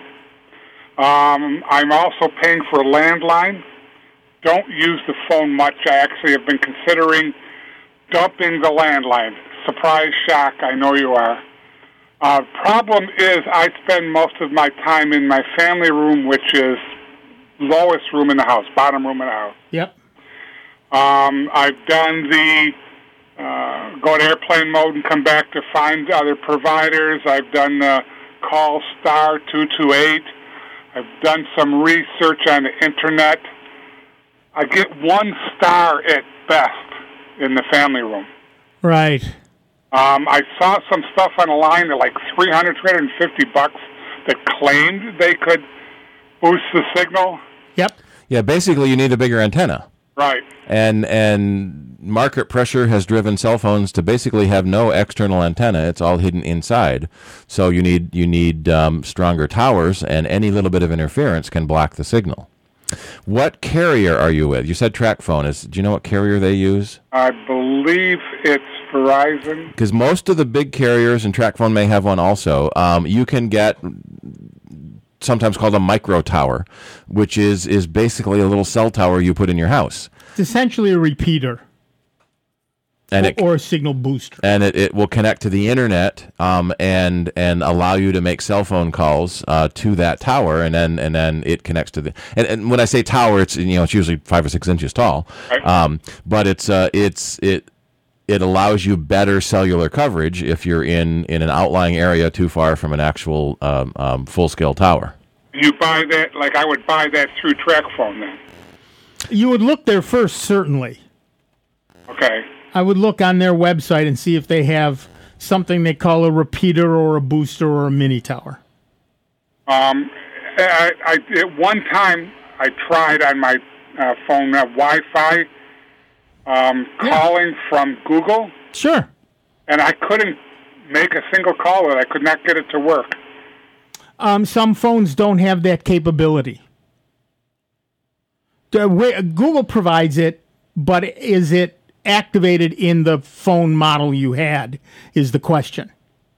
Um, I'm also paying for a landline. Don't use the phone much. I actually have been considering dumping the landline. surprise, shock. I know you are. Uh, problem is, I spend most of my time in my family room, which is lowest room in the house, bottom room in the house. Yep. Um, I've done the uh, go to airplane mode and come back to find other providers. I've done the call star two two eight. I've done some research on the internet. I get one star at best in the family room. Right. Um, I saw some stuff on the line at like three hundred, three hundred fifty bucks that claimed they could boost the signal. Yep. Yeah, basically you need a bigger antenna. Right. And and market pressure has driven cell phones to basically have no external antenna. It's all hidden inside. So you need you need um, stronger towers, and any little bit of interference can block the signal. What carrier are you with? You said TracFone. Is do you know what carrier they use? I believe it's Verizon. Because most of the big carriers, and TracFone may have one also, um, you can get sometimes called a micro tower, which is is basically a little cell tower you put in your house. It's essentially a repeater. And or, it, or a signal booster. And it, it will connect to the internet um, and and allow you to make cell phone calls uh, to that tower, and then and then it connects to the. And, and when I say tower, it's you know it's usually five or six inches tall, Right. um, but it's uh, it's it it allows you better cellular coverage if you're in, in an outlying area too far from an actual um, um, full scale tower. You buy that, like I would buy that through TracFone then. You would look there first, certainly. Okay. I would look on their website and see if they have something they call a repeater or a booster or a mini tower. Um, I, I at one time I tried on my uh, phone uh, Wi-Fi um, calling from Google. Sure. And I couldn't make a single call with it. I could not get it to work. Um, some phones don't have that capability. The way, Google provides it, but is it activated in the phone model you had is the question.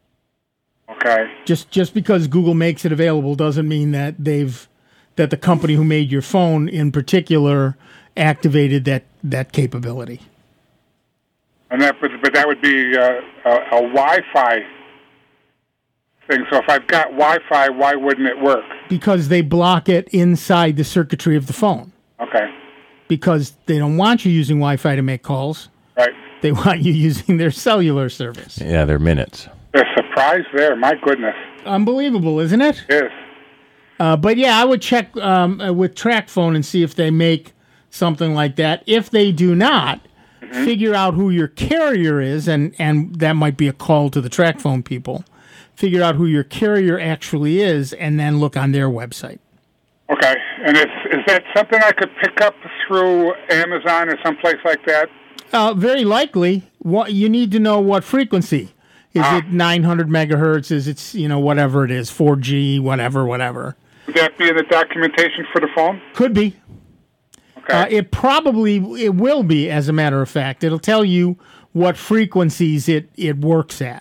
Okay. Just just because Google makes it available doesn't mean that they've that the company who made your phone in particular activated that, that capability. And that, but, but that would be uh, a, a Wi-Fi thing. So if I've got Wi-Fi, why wouldn't it work? Because they block it inside the circuitry of the phone. Okay. Because they don't want you using Wi-Fi to make calls. Right. They want you using their cellular service. Yeah, they're minutes. There's a surprise there. My goodness. Unbelievable, isn't it? It is. Uh, but yeah, I would check um, uh, with TracFone and see if they make something like that. If they do not, mm-hmm. figure out who your carrier is, and, and that might be a call to the TracFone people. Figure out who your carrier actually is, and then look on their website. Okay, and is, is that something I could pick up through Amazon or someplace like that? Uh, very likely. What you need to know what frequency. Is ah. it nine hundred megahertz? Is it, you know, whatever it is, four G, whatever, whatever. Would that be in the documentation for the phone? Could be. Okay. Uh, it probably, it will be, as a matter of fact. It'll tell you what frequencies it, it works at.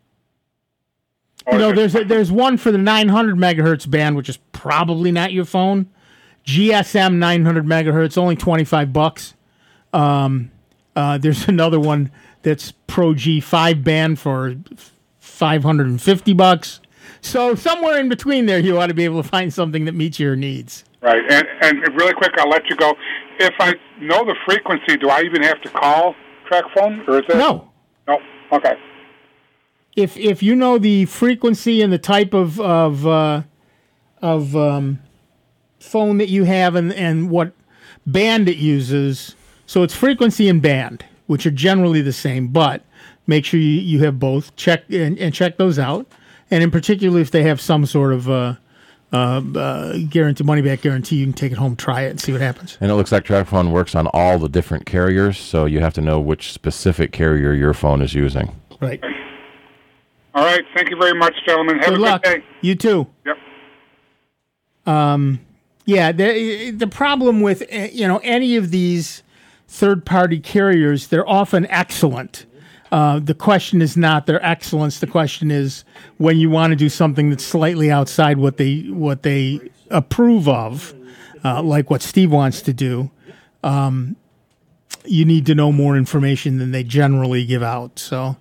You know, there's a, there's one for the nine hundred megahertz band, which is probably not your phone. G S M nine hundred megahertz, only twenty-five bucks. Um, uh, there's another one that's Pro G five band for five hundred fifty bucks. So somewhere in between there, you ought to be able to find something that meets your needs. Right, and and really quick, I'll let you go. If I know the frequency, do I even have to call TracFone, or is it? No. No. Okay. If if you know the frequency and the type of of uh, of um, phone that you have and, and what band it uses, so it's frequency and band, which are generally the same, but make sure you, you have both. Check and, and check those out, and in particular, if they have some sort of uh, uh, uh, guarantee, money back guarantee, you can take it home, try it, and see what happens. And it looks like TracFone works on all the different carriers, so you have to know which specific carrier your phone is using. Right. All right. Thank you very much, gentlemen. Have good a luck. good day. You too. Yep. Um, yeah, the the problem with you know any of these third-party carriers, they're often excellent. Uh, the question is not their excellence. The question is when you want to do something that's slightly outside what they what they approve of, uh, like what Steve wants to do. Um, you need to know more information than they generally give out. So.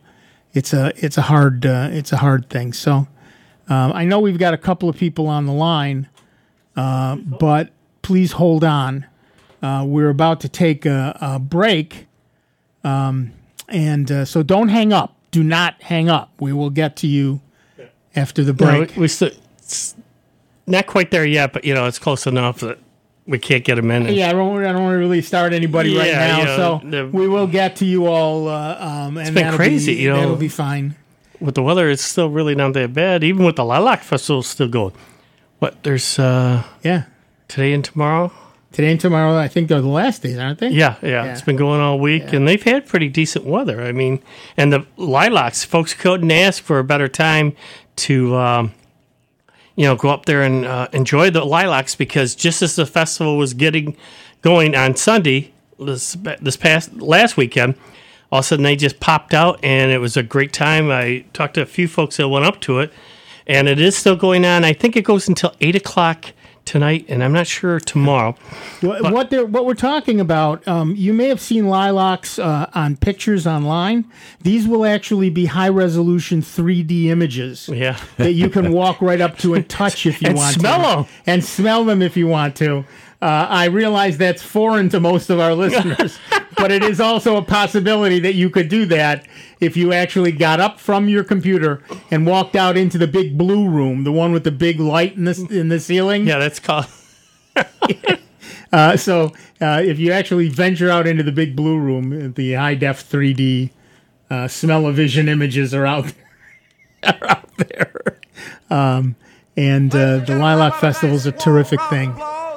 it's a it's a hard uh, it's a hard thing. So um, I know we've got a couple of people on the line, uh, but please hold on. Uh, we're about to take a, a break, um, and uh, so don't hang up. Do not hang up. We will get to you after the break. No, we, we still, it's not quite there yet, but you know it's close enough that we can't get them in. Yeah, I don't, I don't want to really start anybody yeah, right now, you know, so the, we will get to you all. Uh, um, and it's been crazy, be, you know. That'll be fine. With the weather, it's still really not that bad. Even with the Lilac Festival still going. What, there's uh, yeah today and tomorrow? Today and tomorrow, I think they're the last days, aren't they? Yeah, yeah. yeah. It's been going all week, yeah. and they've had pretty decent weather. I mean, and the lilacs, folks couldn't ask for a better time to, um, you know, go up there and uh, enjoy the lilacs, because just as the festival was getting going on Sunday, this, this past, last weekend, all of a sudden they just popped out, and it was a great time. I talked to a few folks that went up to it, and it is still going on. I think it goes until eight o'clock tonight, and I'm not sure tomorrow. What what, what we're talking about, um, you may have seen lilacs uh, on pictures online. These will actually be high-resolution three D images yeah. that you can walk right up to and touch if you and want smell to. them. And smell them if you want to. Uh, I realize that's foreign to most of our listeners, but it is also a possibility that you could do that if you actually got up from your computer and walked out into the big blue room, the one with the big light in the, in the ceiling. Yeah, that's called... uh, so uh, if you actually venture out into the big blue room, the high-def three D uh, smell-o-vision images are out there. are out there. Um, and uh, the Lilac Festival is a terrific thing.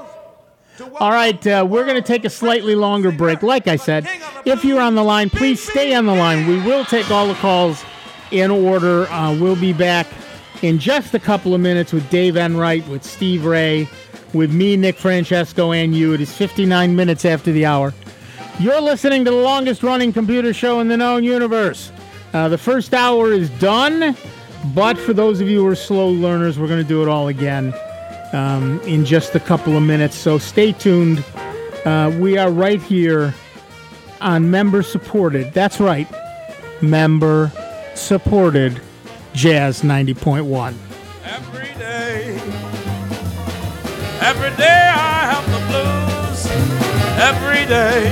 All right, uh, we're going to take a slightly longer break. Like I said, if you're on the line, please stay on the line. We will take all the calls in order. Uh, we'll be back in just a couple of minutes with Dave Enright, with Steve Ray, with me, Nick Francesco, and you. It is fifty-nine minutes after the hour. You're listening to the longest-running computer show in the known universe. Uh, the first hour is done, but for those of you who are slow learners, we're going to do it all again. Um, in just a couple of minutes, so stay tuned. Uh, we are right here on member-supported. That's right, member-supported Jazz ninety point one. Every day, every day I have the blues. Every day,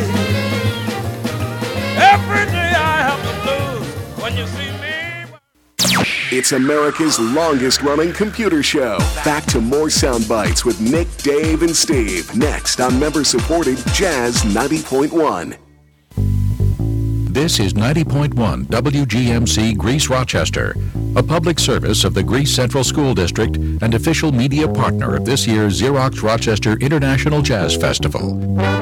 every day I have the blues. When you see me. It's America's longest-running computer show. Back to more sound bites with Nick, Dave, and Steve. Next on member-supported Jazz ninety point one. This is ninety point one W G M C Greece Rochester, a public service of the Greece Central School District and official media partner of this year's Xerox Rochester International Jazz Festival.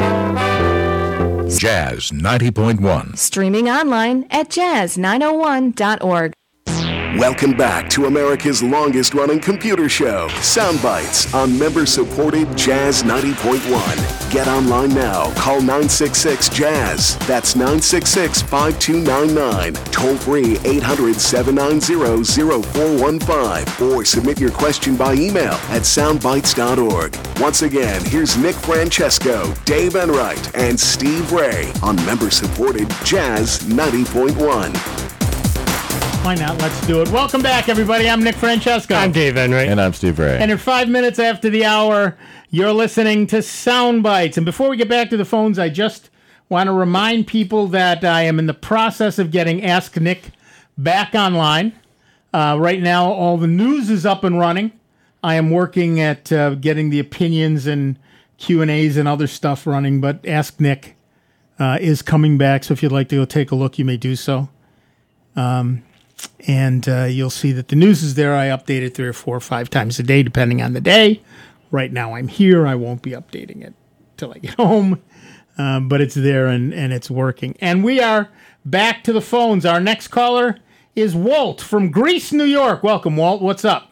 Jazz ninety point one. Streaming online at jazz nine oh one dot org. Welcome back to America's longest-running computer show, Soundbites, on member-supported Jazz ninety point one. Get online now. Call nine six six jazz. That's nine six six, five two nine nine. Toll free eight hundred, seven nine zero, zero four one five. Or submit your question by email at soundbites dot org. Once again, here's Nick Francesco, Dave Enright, and Steve Ray on member-supported Jazz ninety point one. Why not? Let's do it. Welcome back, everybody. I'm Nick Francesco. I'm Dave Enright. And I'm Steve Ray. And in five minutes after the hour, you're listening to Sound Bites. And before we get back to the phones, I just want to remind people that I am in the process of getting Ask Nick back online. Uh, right now, all the news is up and running. I am working at uh, getting the opinions and Q and A's and other stuff running, but Ask Nick uh, is coming back. So if you'd like to go take a look, you may do so. Um... And uh, you'll see that the news is there. I update it three or four or five times a day, depending on the day. Right now I'm here. I won't be updating it till I get home. Um, but it's there and, and it's working. And we are back to the phones. Our next caller is Walt from Greece, New York. Welcome, Walt. What's up?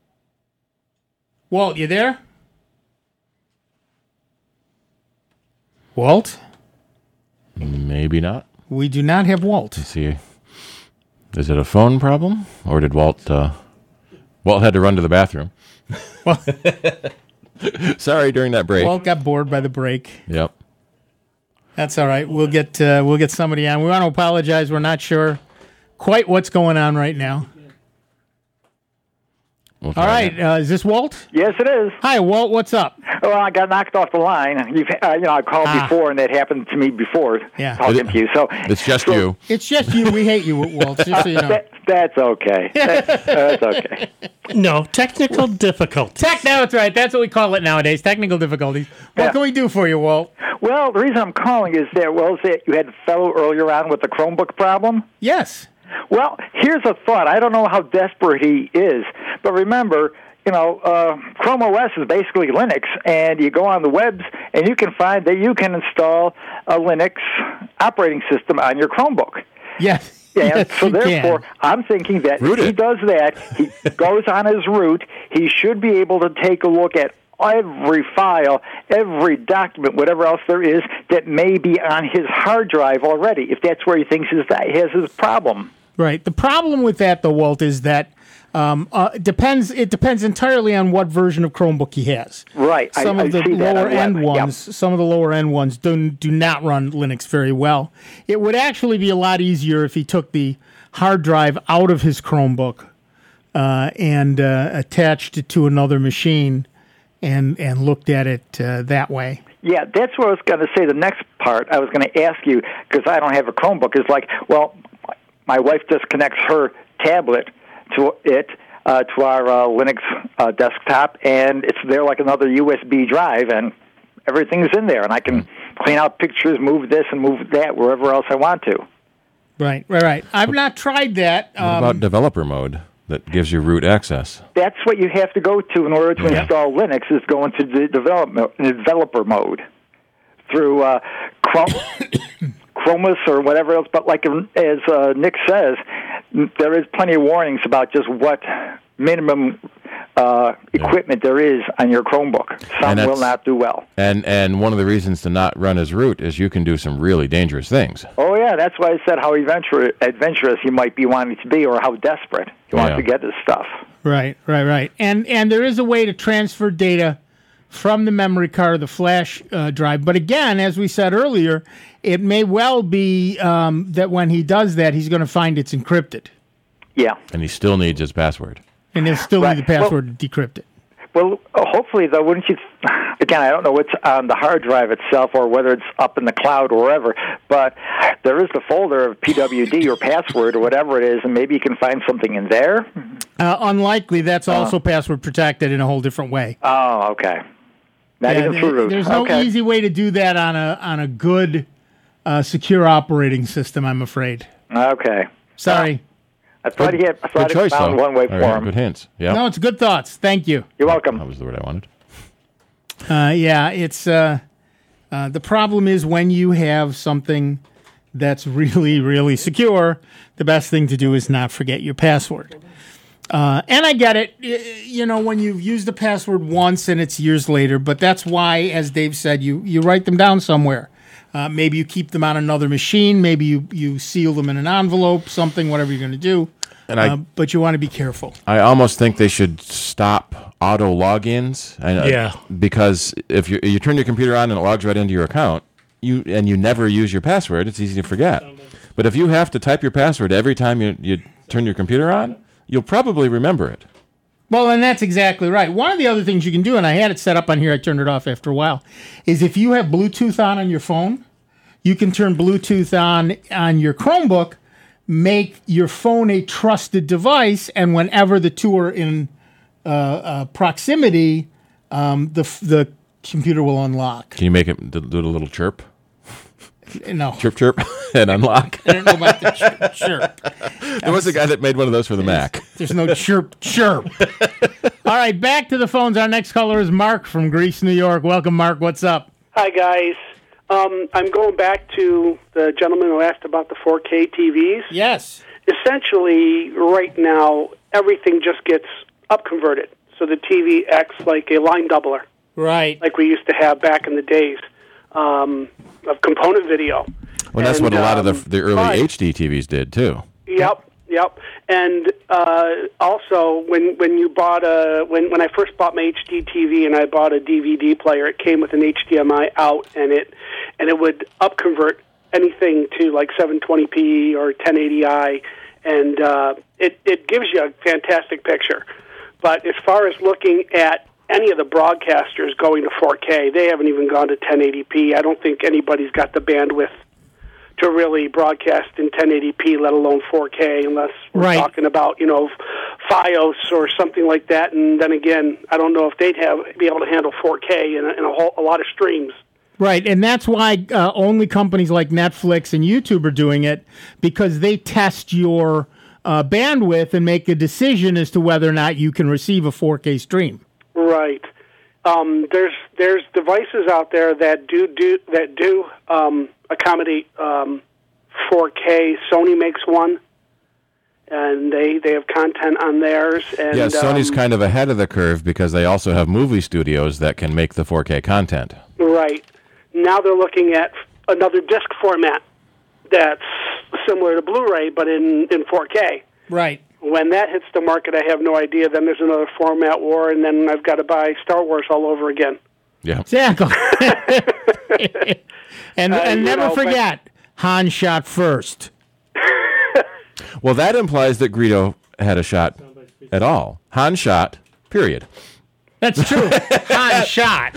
Walt, you there? Walt? Maybe not. We do not have Walt. Let's see. Is it a phone problem, or did Walt? Uh, Walt had to run to the bathroom. Sorry, during that break. Walt got bored by the break. Yep. That's all right. We'll get uh, we'll get somebody on. We want to apologize. We're not sure quite what's going on right now. We'll All right, uh, is this Walt? Yes, it is. Hi, Walt. What's up? Well, I got knocked off the line. You've, uh, you know, I called Ah. before, and that happened to me before. Yeah. talking to you. So It's just so, you. It's just you. We hate you, Walt. Just so you know. That, that's okay. That's, that's okay. No, technical difficulties. Tech. No, that's right. That's what we call it nowadays. Technical difficulties. What Yeah. can we do for you, Walt? Well, the reason I'm calling is that well, is that you had a fellow earlier on with the Chromebook problem. Yes. Well, here's a thought. I don't know how desperate he is, but remember, you know, uh, Chrome O S is basically Linux, and you go on the webs, and you can find that you can install a Linux operating system on your Chromebook. Yes. Yeah, Yes, so you therefore, can. I'm thinking that Root if he it. does that, he goes on his root, he should be able to take a look at every file, every document, whatever else there is that may be on his hard drive already, if that's where he thinks his, he has his problem. Right. The problem with that, though, Walt, is that um, uh, it depends. It depends entirely on what version of Chromebook he has. Right. Some I, of the I see that lower on end web. ones, Yep. some of the lower end ones do do not run Linux very well. It would actually be a lot easier if he took the hard drive out of his Chromebook uh, and uh, attached it to another machine and and looked at it uh, that way. Yeah, that's what I was going to say. The next part I was going to ask you, because I don't have a Chromebook, is like, well, my wife just connects her tablet to it, uh, to our uh, Linux uh, desktop, and it's there like another U S B drive, and everything's in there, and I can clean out pictures, move this and move that wherever else I want to. Right, right, right. I've not tried that. What Um, about developer mode that gives you root access? That's what you have to go to in order to Yeah. install Linux, is go into the development, developer mode through uh, Chrome, Chromus or whatever else. But like um, as uh, Nick says, there is plenty of warnings about just what minimum uh, equipment there is on your Chromebook. Some And will that's- not do well. And and one of the reasons to not run as root is you can do some really dangerous things. Oh, yeah, that's why I said how adventurous, adventurous you might be wanting to be, or how desperate you want Yeah. to get this stuff. Right, right, right. And and there is a way to transfer data from the memory card or the flash uh, drive. But again, as we said earlier, it may well be um, that when he does that, he's going to find it's encrypted. Yeah. And he still needs his password. And he'll still Right. need the password to decrypt it. Well, uh, hopefully, though, wouldn't you? Again, I don't know what's on the hard drive itself or whether it's up in the cloud or wherever, but there is the folder of P W D or password or whatever it is, and maybe you can find something in there. Uh, unlikely, that's also password protected in a whole different way. Oh, okay. Not Yeah, even through root. There's no okay. easy way to do that on a on a good, uh, secure operating system, I'm afraid. Okay. Sorry. I thought he had. I thought Good he choice, found though. one way All for right, him. good hints. Yeah. No, it's good thoughts. Thank you. You're welcome. That was the word I wanted. Uh, yeah, it's uh, uh, the problem is when you have something that's really, really secure, the best thing to do is not forget your password. Uh, and I get it, y- you know, when you've used the password once and it's years later, but that's why, as Dave said, you, you write them down somewhere. Uh, maybe you keep them on another machine. Maybe you, you seal them in an envelope, something, whatever you're going to do. And I- uh, but you want to be careful. I almost think they should stop auto logins. And, uh, Yeah. Because if you you turn your computer on and it logs right into your account, you and you never use your password, it's easy to forget. But if you have to type your password every time you, you turn your computer on, you'll probably remember it. Well, and that's exactly right. One of the other things you can do, and I had it set up on here, I turned it off after a while, is if you have Bluetooth on on your phone, you can turn Bluetooth on on your Chromebook, make your phone a trusted device, and whenever the two are in uh, uh, proximity, um, the f- the computer will unlock. Can you make it do do a little chirp? No. Chirp, chirp, and unlock. I don't know about the chirp. chirp. There was a guy that made one of those for the Mac. There's no chirp, chirp. All right, back to the phones. Our next caller is Mark from Greece, New York. Welcome, Mark. What's up? Hi, guys. Um, I'm going back to the gentleman who asked about the four K T Vs. Yes. Essentially, right now, everything just gets upconverted. So the T V acts like a line doubler, Right. like we used to have back in the days um, of component video. Well, that's And, what a lot um, of the the early but- H D T Vs did too. Yep, yep. And uh, also, when when you bought a when when I first bought my H D T V and I bought a D V D player, it came with an H D M I out, and it and it would upconvert anything to like seven twenty p or ten eighty i, and uh, it it gives you a fantastic picture. But as far as looking at any of the broadcasters going to four K, they haven't even gone to ten eighty p. I don't think anybody's got the bandwidth to really broadcast in ten eighty p, let alone four K, unless we're right. talking about, you know, Fios or something like that. And then again, I don't know if they'd have be able to handle four K in a, in a, whole, a lot of streams. Right, and that's why uh, only companies like Netflix and YouTube are doing it, because they test your uh, bandwidth and make a decision as to whether or not you can receive a four K stream. Right. Um, there's there's devices out there that do do that do um, accommodate um, four K. Sony makes one, and they, they have content on theirs. And, yeah, Sony's um, kind of ahead of the curve because they also have movie studios that can make the four K content. Right. Now they're looking at another disc format that's similar to Blu-ray, but in, in four K. Right. When that hits the market, I have no idea. Then there's another format war, and then I've got to buy Star Wars all over again. Yeah. Exactly. and Uh, and you never know, forget, Han shot first. Well, that implies that Greedo had a shot at all. Han shot, period. That's true. Han shot.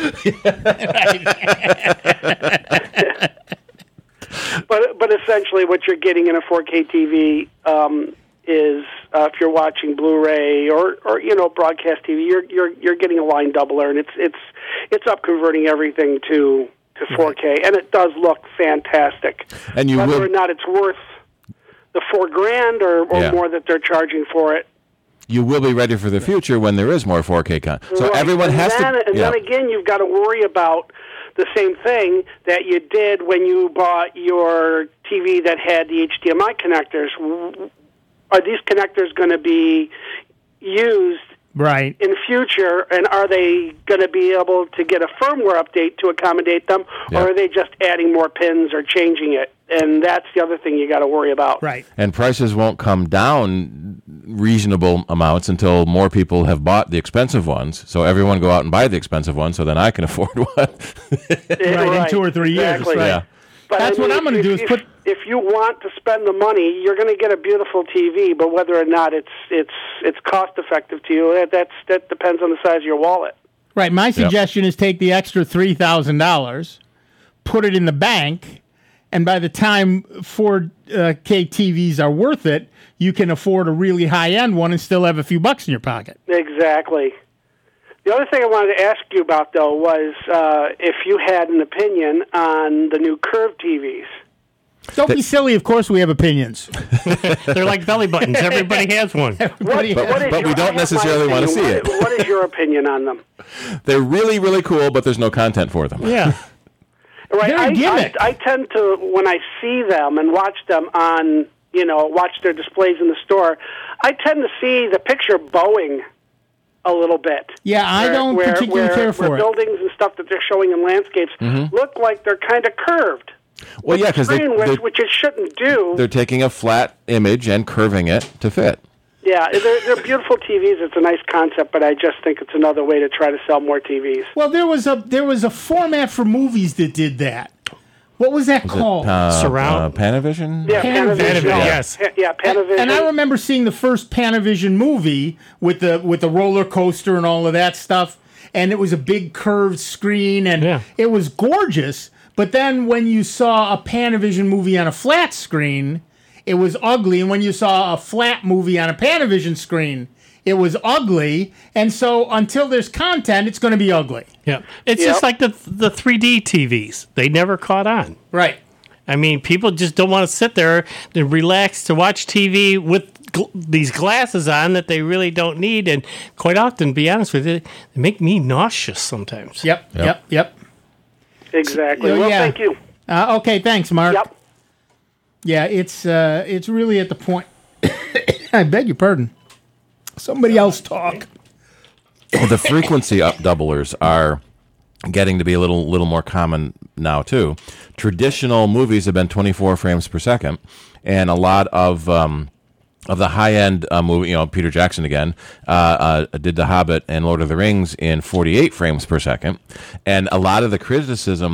but but essentially, what you're getting in a four K T V um, is uh, if you're watching Blu-ray or, or you know broadcast T V, you're you're you're getting a line doubler, and it's it's it's up converting everything to to four K, and it does look fantastic. And you whether will, or not it's worth the four grand or, or Yeah. more that they're charging for it. you will be ready for the future when there is more four K content. So Right. everyone and has then, to. And yeah. then again, you've got to worry about the same thing that you did when you bought your T V that had the H D M I connectors. Are these connectors going to be used Right. in future, and are they going to be able to get a firmware update to accommodate them, Yeah. or are they just adding more pins or changing it? And that's the other thing you got to worry about. Right. And prices won't come down reasonable amounts until more people have bought the expensive ones. So everyone go out and buy the expensive one, so then I can afford one. Right, in two or three years. Exactly. Right. Yeah. But That's I mean, what I'm going to if- do is if, put. If you want to spend the money, you're going to get a beautiful T V. But whether or not it's it's it's cost effective to you, that that's that depends on the size of your wallet. Right. My suggestion is take the extra three thousand dollars, put it in the bank, and by the time four K T Vs are worth it, you can afford a really high end one and still have a few bucks in your pocket. Exactly. The other thing I wanted to ask you about, though, was uh, if you had an opinion on the new curved T Vs. Don't be silly. Of course, we have opinions. They're like belly buttons. Everybody has one. Everybody What- has- what is but we your- don't I have my necessarily wanna opinion. see What- it. What is your opinion on them? They're really, really cool, but there's no content for them. Yeah. Right. They're a I, gimmick. I, I tend to, when I see them and watch them on, you know, watch their displays in the store, I tend to see the picture bowing a little bit. Yeah, I Where- don't where, particularly where, care where for it. buildings and stuff that they're showing in landscapes Mm-hmm. look like they're kind of curved. Well, yeah, because they, Screen, which, they're, which it shouldn't do. they're taking a flat image and curving it to fit. Yeah, they're, they're beautiful T Vs. It's a nice concept, but I just think it's another way to try to sell more T Vs. Well, there was a there was a format for movies that did that. What was that Was called? it uh, Surround? uh, Panavision? Yeah, Panavision. Panavision. Panavision, yes. Pa- Yeah, Panavision. And I remember seeing the first Panavision movie with the with the roller coaster and all of that stuff, and it was a big curved screen, and Yeah. it was gorgeous. But then when you saw a Panavision movie on a flat screen, it was ugly, and when you saw a flat movie on a Panavision screen, it was ugly. And so until there's content, it's going to be ugly. Yeah. It's Yep. just like the the three D T Vs. They never caught on. Right. I mean, people just don't want to sit there and relax to watch T V with gl- these glasses on that they really don't need. And quite often, to be honest with you, they make me nauseous sometimes. Yep. Yep. Yep. yep. Exactly. Oh, Well, yeah. thank you. Uh, okay. Thanks, Mark. Yep. Yeah, it's uh, it's really at the point. I beg your pardon. Somebody else talk. Well, the frequency up doublers are getting to be a little little more common now too. Traditional movies have been twenty-four frames per second, and a lot of um, of the high end uh, movie, you know, Peter Jackson again uh, uh, did The Hobbit and Lord of the Rings in forty-eight frames per second, and a lot of the criticism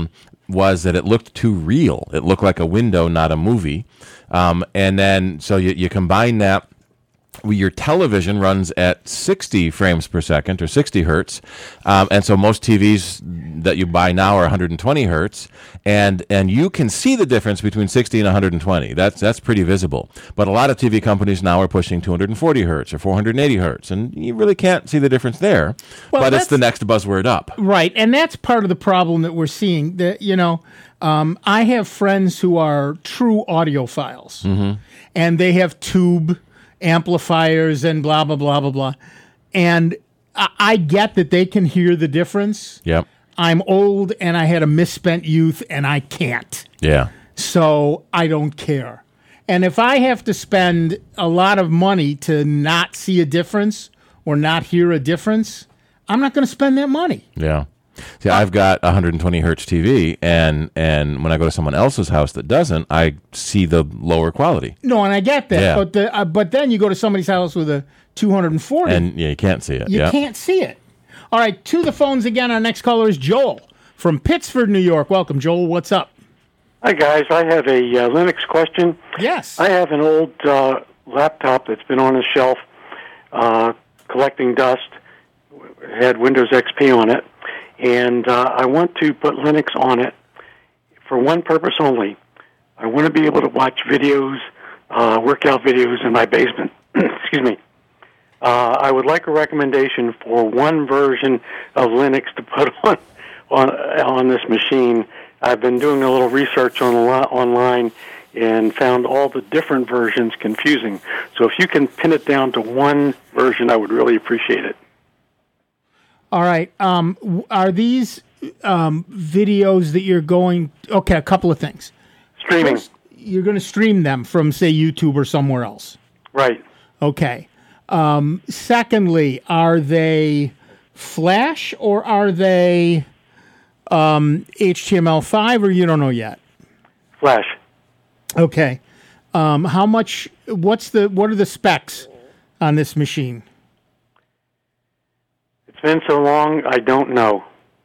was that it looked too real. It looked like a window, not a movie. Um, and then, so you, you combine that. Your television runs at sixty frames per second or sixty hertz, um, and so most T Vs that you buy now are one hundred twenty hertz, and and you can see the difference between sixty and one hundred twenty. That's that's pretty visible. But a lot of T V companies now are pushing two hundred forty hertz or four hundred eighty hertz, and you really can't see the difference there. Well, but it's that's- the next buzzword up. Right, and that's part of the problem that we're seeing. That you know, um, I have friends who are true audiophiles, Mm-hmm. and they have tube amplifiers and blah blah blah blah blah. And I, I get that they can hear the difference. Yep. I'm old and I had a misspent youth, and I can't. Yeah. So I don't care. And if I have to spend a lot of money to not see a difference or not hear a difference, I'm not going to spend that money. Yeah. See, I've got a one hundred twenty hertz T V, and and when I go to someone else's house that doesn't, I see the lower quality. No, and I get that. Yeah. But the uh, but then you go to somebody's house with a two hundred forty. And yeah, you can't see it. You yeah. can't see it. All right, to the phones again. Our next caller is Joel from Pittsford, New York. Welcome, Joel. What's up? Hi, guys. I have a uh, Linux question. Yes. I have an old uh, laptop that's been on a shelf uh, collecting dust. It had Windows X P on it. And uh, I want to put Linux on it for one purpose only. I want to be able to watch videos, uh, workout videos in my basement. Excuse me. Uh, I would like a recommendation for one version of Linux to put on on, on this machine. I've been doing a little research on online and found all the different versions confusing. So if you can pin it down to one version, I would really appreciate it. All right. Um, w- are these um, videos that you're going? Okay, a couple of things. Streaming. First, you're going to stream them from, say, YouTube or somewhere else. Right. Okay. Um, secondly, are they Flash or are they um, H T M L five, or you don't know yet? Flash. Okay. Um, how much? What's the? What are the specs on this machine? It's been so long, I don't know.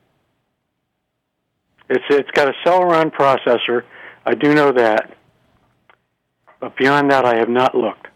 It's it's got a Celeron processor. I do know that. But beyond that, I have not looked.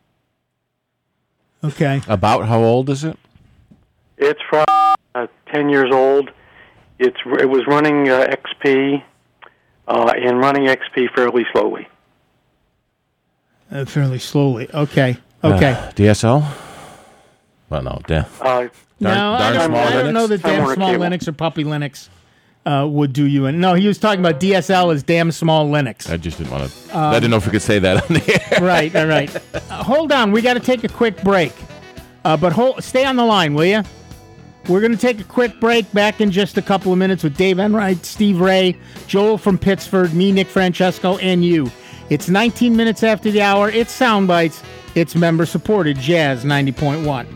Okay. About how old is it? It's probably uh, ten years old. It's it was running uh, X P uh, and running X P fairly slowly. Uh, fairly slowly. Okay. Okay. Uh, D S L? Well, no. Da- Uh, no, I don't, I don't know that damn small Linux or puppy Linux uh, would do you in. No, he was talking about D S L as damn small Linux. I just didn't want to. Um, I didn't know if we could say that on the air. Right, all right. Uh, hold on, we got to take a quick break. Uh, but hold, stay on the line, will you? We're going to take a quick break. Back in just a couple of minutes with Dave Enright, Steve Ray, Joel from Pittsford, me, Nick Francesco, and you. It's nineteen minutes after the hour. It's Sound Bites. It's member-supported Jazz ninety point one.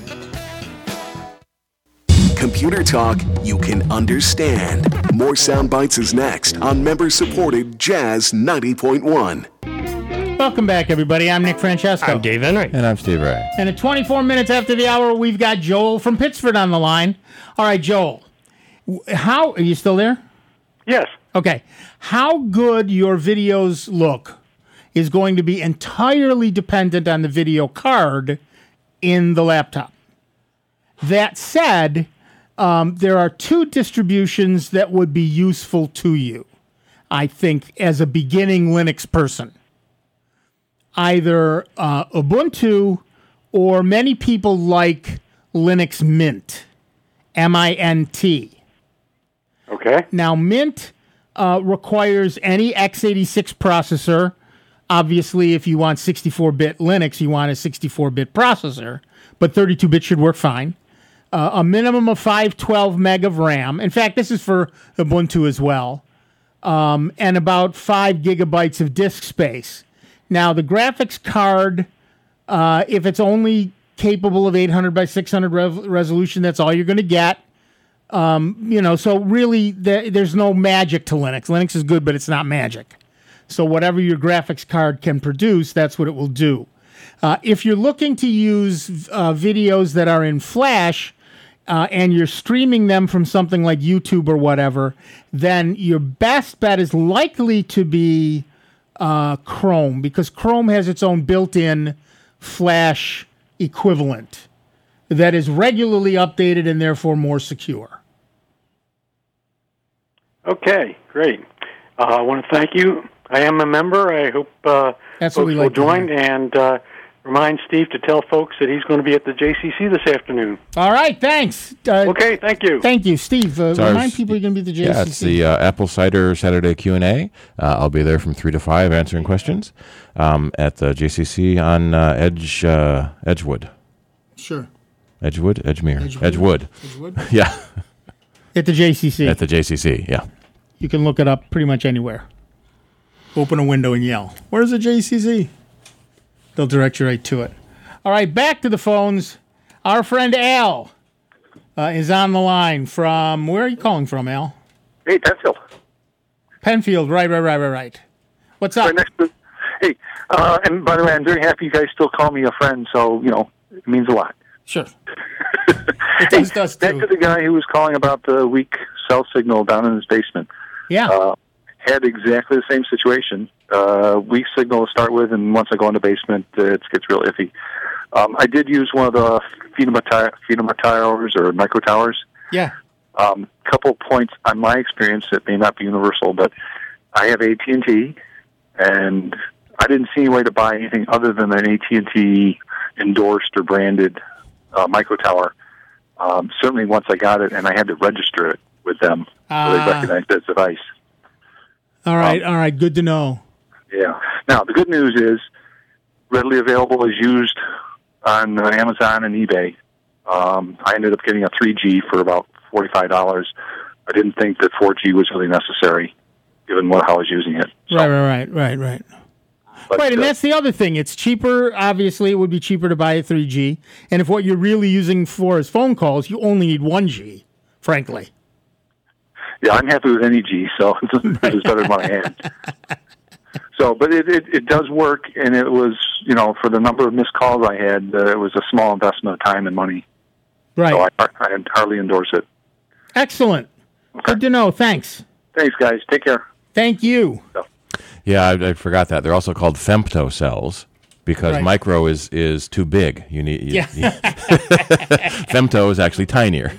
Computer talk you can understand. More Sound Bites is next on member-supported Jazz ninety point one. Welcome back, everybody. I'm Nick Francesco. I'm Dave Enright. And I'm Steve Ray. And at twenty-four minutes after the hour, we've got Joel from Pittsford on the line. All right, Joel. How are you still there? Yes. Okay. How good your videos look is going to be entirely dependent on the video card in the laptop. That said, um, there are two distributions that would be useful to you, I think, as a beginning Linux person. Either uh, Ubuntu or many people like Linux Mint, M I N T. Okay. Now, Mint uh, requires any x eighty-six processor. Obviously, if you want sixty-four bit Linux, you want a sixty-four bit processor, but thirty-two bit should work fine. Uh, a minimum of five twelve meg of RAM. In fact, this is for Ubuntu as well. Um, and about five gigabytes of disk space. Now, the graphics card, uh, if it's only capable of eight hundred by six hundred rev- resolution, that's all you're going to get. Um, you know, so really, th- there's no magic to Linux. Linux is good, but it's not magic. So whatever your graphics card can produce, that's what it will do. Uh, if you're looking to use uh, videos that are in Flash, uh, and you're streaming them from something like YouTube or whatever, then your best bet is likely to be uh, Chrome, because Chrome has its own built-in Flash equivalent that is regularly updated and therefore more secure. Okay, great. Uh, I want to thank you. I am a member. I hope uh, That's what folks we will like to join, and uh, remind Steve to tell folks that he's going to be at the J C C this afternoon. All right, thanks. Uh, okay, thank you. Thank you, Steve. Uh, So ours- remind people you're going to be at the J C C. Yeah, it's the uh, Apple Cider Saturday Q and A. Uh, I'll be there from three to five answering questions um, at the J C C on uh, Edge uh, Edgewood. Sure. Edgewood? Edgemere. Edgewood. Edgewood. Edgewood? Yeah. At the J C C. At the J C C, yeah. You can look it up pretty much anywhere. Open a window and yell, "Where's the J C C?" They'll direct you right to it. All right, back to the phones. Our friend Al uh, is on the line from, where are you calling from, Al? Hey, Penfield. Penfield, right, right, right, right, right. What's up? Right next to, hey, uh, and by the way, I'm very happy you guys still call me a friend, so, you know, it means a lot. Sure. It does, does too. Back to the guy who was calling about the weak cell signal down in his basement. Yeah. Uh, had exactly the same situation. Uh, weak signal to start with, and once I go in the basement, uh, it gets real iffy. Um, I did use one of the Phenoma ti- Phenoma towers or micro towers. Yeah. Um, couple points on my experience that may not be universal, but I have A T and T, and I didn't see any way to buy anything other than an A T and T endorsed or branded uh, micro tower. Um, certainly once I got it, and I had to register it with them, so Ah. they recognized this device. All right, all right, good to know. Yeah. Now, the good news is readily available is used on uh, Amazon and eBay. Um, I ended up getting a three G for about forty-five dollars. I didn't think that four G was really necessary, given what, how I was using it. Right, right, right, right, right. But, right, and uh, that's the other thing. It's cheaper. Obviously, it would be cheaper to buy a three G. And if what you're really using for is phone calls, you only need one G, frankly. Yeah, I'm happy with any G, so it's better than what I had. So, but it, it, it does work, and it was, you know, for the number of missed calls I had, uh, it was a small investment of time and money. Right. So I, I hardly endorse it. Excellent. Good to know. Thanks. Thanks, guys. Take care. Thank you. Yeah, I, I forgot that. They're also called femto cells because Right. micro is, is too big. You need you- Yeah. femto is actually tinier.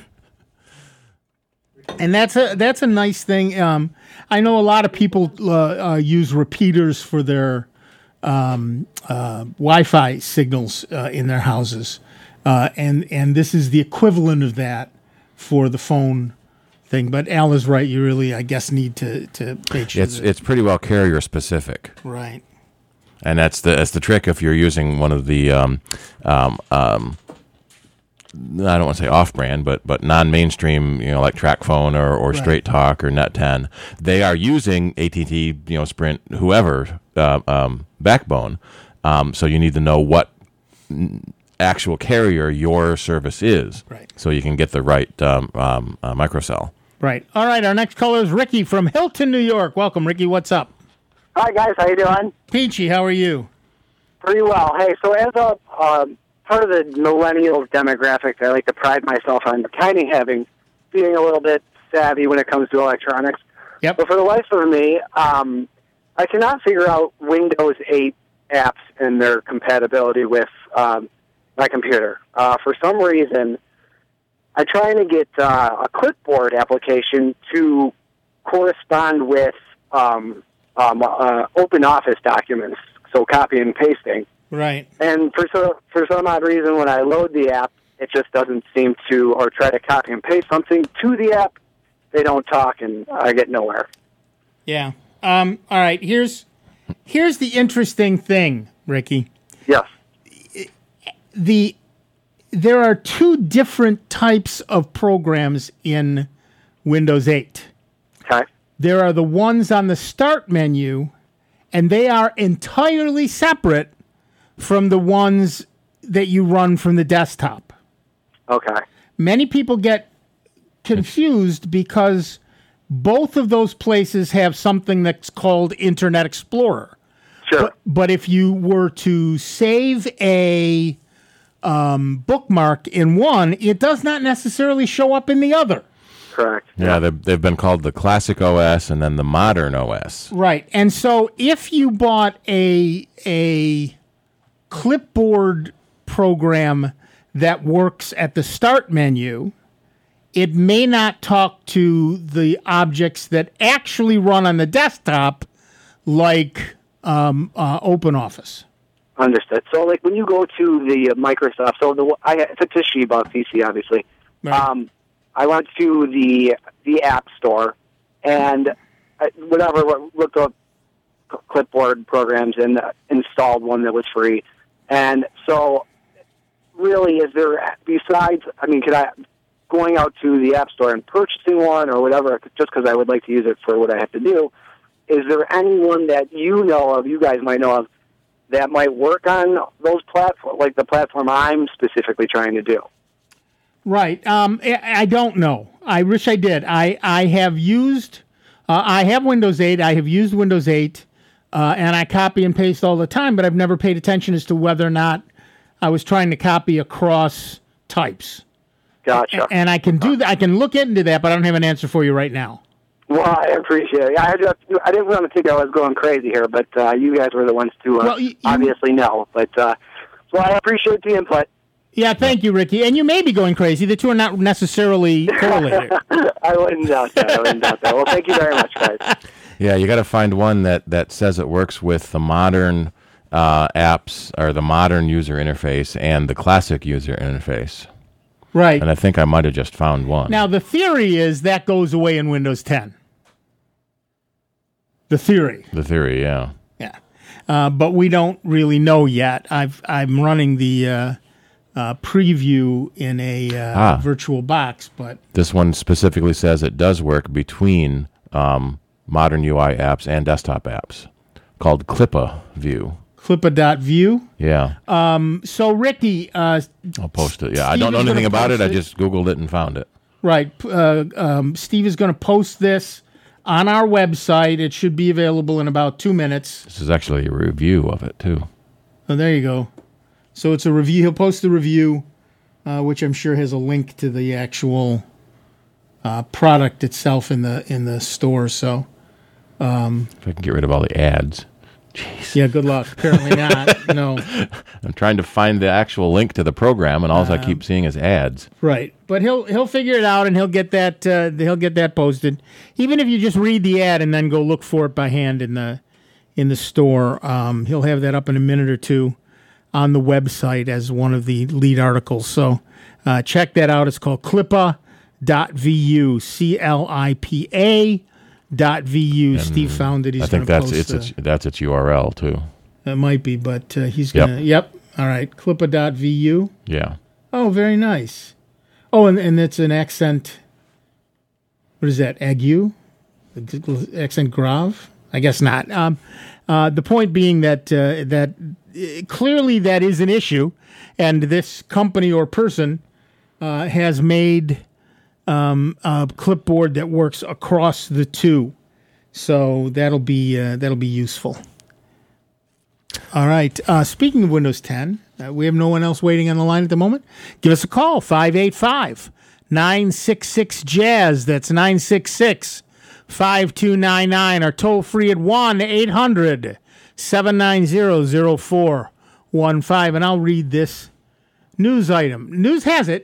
And that's a that's a nice thing. Um, I know a lot of people uh, uh, use repeaters for their um, uh, Wi-Fi signals uh, in their houses, uh, and and this is the equivalent of that for the phone thing. But Al is right. You really, I guess, need to to make sure. It's that- it's pretty well carrier specific. right. And that's the that's the trick if you're using one of the um, um, um, I don't want to say off-brand, but but non-mainstream, you know, like TracFone or, or Right. Straight Talk or Net ten. They are using A T and T, you know, Sprint, whoever uh, um, backbone. Um, so you need to know what n- actual carrier your service is, right? So you can get the right um, um, uh, microcell. Right. All right. Our next caller is Ricky from Hilton, New York. Welcome, Ricky. What's up? Hi, guys. How you doing? Peachy. How are you? Pretty well. Hey, so as a um, part of the millennial demographic, I like to pride myself on kind of having, being a little bit savvy when it comes to electronics. Yep. But for the life of me, um, I cannot figure out Windows eight apps and their compatibility with um, my computer. Uh, for some reason, I'm trying to get uh, a clipboard application to correspond with um, um, uh, open office documents, so copy and pasting. Right. And for so, for some odd reason, when I load the app, it just doesn't seem to, or try to copy and paste something to the app, they don't talk, and I get nowhere. Yeah. Um, all right. Here's here's the interesting thing, Ricky. Yes. The there are two different types of programs in Windows eight. Okay. There are the ones on the Start menu, and they are entirely separate from the ones that you run from the desktop. Okay. Many people get confused because both of those places have something that's called Internet Explorer. Sure. But, but if you were to save a um, bookmark in one, it does not necessarily show up in the other. Correct. Yeah, they've, they've been called the Classic O S and then the Modern O S. Right. And so if you bought a a clipboard program that works at the start menu, it may not talk to the objects that actually run on the desktop like um, uh, OpenOffice. Understood. So, like, when you go to the Microsoft, so the I it's a Toshiba P C, obviously. Right. Um, I went to the the App Store and I, whatever looked up clipboard programs and uh, installed one that was free. And so, really, is there besides? I mean, could I going out to the App Store and purchasing one or whatever, just because I would like to use it for what I have to do? Is there anyone that you know of, you guys might know of, that might work on those platforms, like the platform I'm specifically trying to do? Right. Um, I, I don't know. I wish I did. I, I have used, uh, I have Windows eight. I have used Windows eight, uh, and I copy and paste all the time, but I've never paid attention as to whether or not I was trying to copy across types. Gotcha. And I can do that. I can look into that, but I don't have an answer for you right now. Well, I appreciate it. I just I didn't want to think I was going crazy here, but uh, you guys were the ones to uh, Well, you- obviously know. But uh, well, I appreciate the input. Yeah, thank you, Ricky. And you may be going crazy. The two are not necessarily correlated. I wouldn't doubt that. I wouldn't doubt that. Well, thank you very much, guys. Yeah, you got to find one that, that says it works with the modern uh, apps or the modern user interface and the classic user interface. Right. And I think I might have just found one. Now, the theory is that goes away in Windows ten. The theory. The theory, yeah. Yeah. Uh, but we don't really know yet. I've, I'm running the uh, uh, preview in a uh, Ah. virtual box, but This one specifically says it does work between um, modern U I apps and desktop apps, called Clippa View. Clippa.view. Yeah, Um, so, Ricky. Uh, I'll post it. Yeah, I Steve don't know is anything gonna about it. post I just Googled it and found it. Right. Uh, um, Steve is going to post this on our website. It should be available in about two minutes. This is actually a review of it, too. Oh, there you go. So it's a review. He'll post the review, uh, which I'm sure has a link to the actual uh, product itself in the in the store. So, um, If I can get rid of all the ads. yeah, good luck. Apparently not. No. I'm trying to find the actual link to the program, and all I Um, keep seeing is ads. Right, but he'll he'll figure it out and he'll get that uh, he'll get that posted. Even if you just read the ad and then go look for it by hand in the in the store, um, he'll have that up in a minute or two on the website as one of the lead articles. So uh, check that out. It's called Clippa.vu, C L I P A dot V U. Steve found it. He's I think gonna that's post, it's, uh, it's that's its U R L too. It might be, but uh, he's Yep. gonna. Yep. All right. Clippa.vu. Yeah. Oh, very nice. Oh, and and it's an accent. What is that? Ague? Accent grave? I guess not. Um, uh, the point being that uh, that uh, clearly that is an issue, and this company or person uh, has made um, a clipboard that works across the two. So that'll be uh, that'll be useful. All right. Uh, speaking of Windows ten, uh, we have no one else waiting on the line at the moment. Give us a call, five eight five, nine six six, jazz. That's nine six six, five two nine nine. Or toll free at one eight hundred, seven nine zero, zero four one five. And I'll read this news item. News has it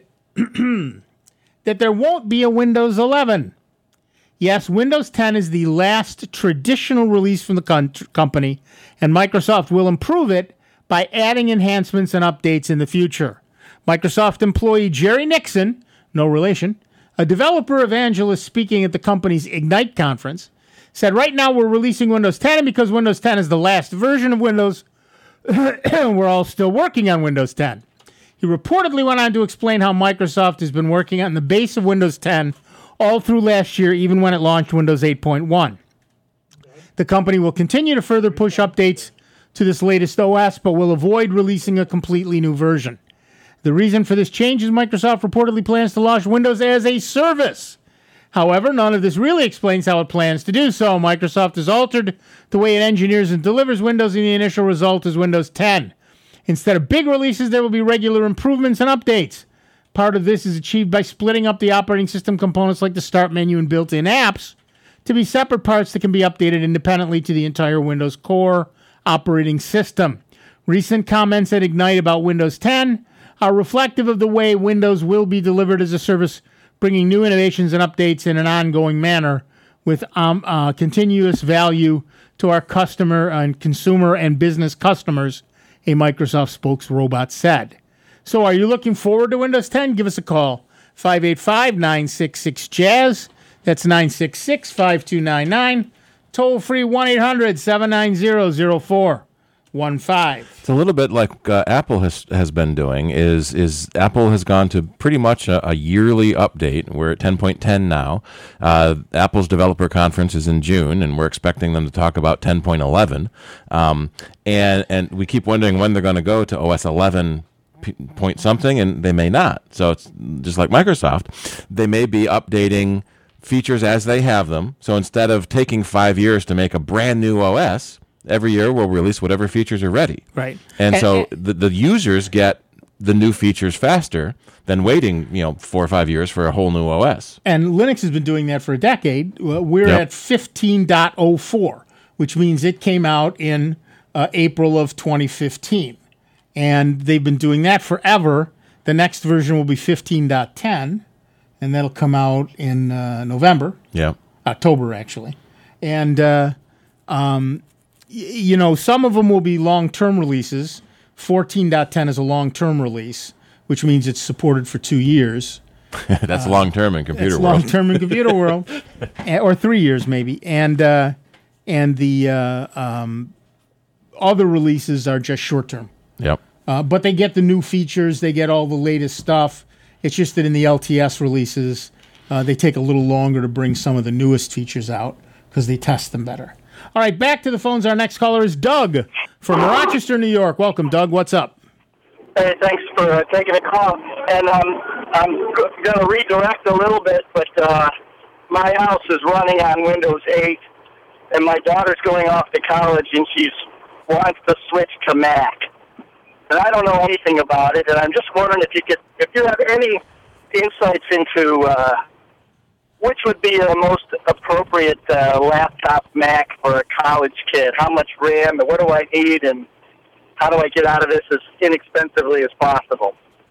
that there won't be a Windows eleven. Yes, Windows ten is the last traditional release from the con- company, and Microsoft will improve it by adding enhancements and updates in the future. Microsoft employee Jerry Nixon, no relation, a developer evangelist speaking at the company's Ignite conference, said, right now we're releasing Windows ten, and because Windows ten is the last version of Windows, we're all still working on Windows ten. He reportedly went on to explain how Microsoft has been working on the base of Windows ten all through last year, even when it launched Windows eight point one. The company will continue to further push updates to this latest O S, but will avoid releasing a completely new version. The reason for this change is Microsoft reportedly plans to launch Windows as a service. However, none of this really explains how it plans to do so. Microsoft has altered the way it engineers and delivers Windows, and the initial result is Windows ten. Instead of big releases, there will be regular improvements and updates. Part of this is achieved by splitting up the operating system components like the start menu and built-in apps to be separate parts that can be updated independently to the entire Windows core operating system. Recent comments at Ignite about Windows ten are reflective of the way Windows will be delivered as a service, bringing new innovations and updates in an ongoing manner with um, uh, continuous value to our customer and consumer and business customers, a Microsoft spokesrobot said. So are you looking forward to Windows ten? Give us a call, five eight five, nine six six, jazz. That's nine six six, five two nine nine. Toll free one eight hundred, seven nine zero, zero four one five. It's a little bit like uh, Apple has has been doing. Is is Apple has gone to pretty much a, a yearly update. We're at ten point ten now. Uh, Apple's developer conference is in June, and we're expecting them to talk about ten point eleven. Um, and and we keep wondering when they're going to go to O S eleven point something, and they may not. So it's just like Microsoft. They may be updating features as they have them. So instead of taking five years to make a brand new O S, every year we'll release whatever features are ready. Right. And, And- so the, the users get the new features faster than waiting, you know, four or five years for a whole new O S. And Linux has been doing that for a decade. Uh, We're Yep. at fifteen point oh four, which means it came out in uh, April of twenty fifteen. And they've been doing that forever. The next version will be fifteen point ten, and that'll come out in uh, November. Yeah. October, actually. And, uh, um, y- you know, some of them will be long-term releases. fourteen point ten is a long-term release, which means it's supported for two years. That's long-term in computer It's world. long-term in computer world, Eh, or three years maybe. And uh, and the uh, um, other releases are just short-term. Yep. Uh, but they get the new features. They get all the latest stuff. It's just that in the L T S releases, uh, they take a little longer to bring some of the newest features out because they test them better. All right, back to the phones. Our next caller is Doug from Rochester, New York. Welcome, Doug. What's up? Hey, thanks for uh, taking the call. And um, I'm g- going to redirect a little bit, but uh, my house is running on Windows eight, and my daughter's going off to college, and she wants to switch to Mac. And I don't know anything about it, and I'm just wondering if you could, if you have any insights into uh, which would be the most appropriate uh, laptop Mac for a college kid. How much RAM, and what do I need, and how do I get out of this as inexpensively as possible?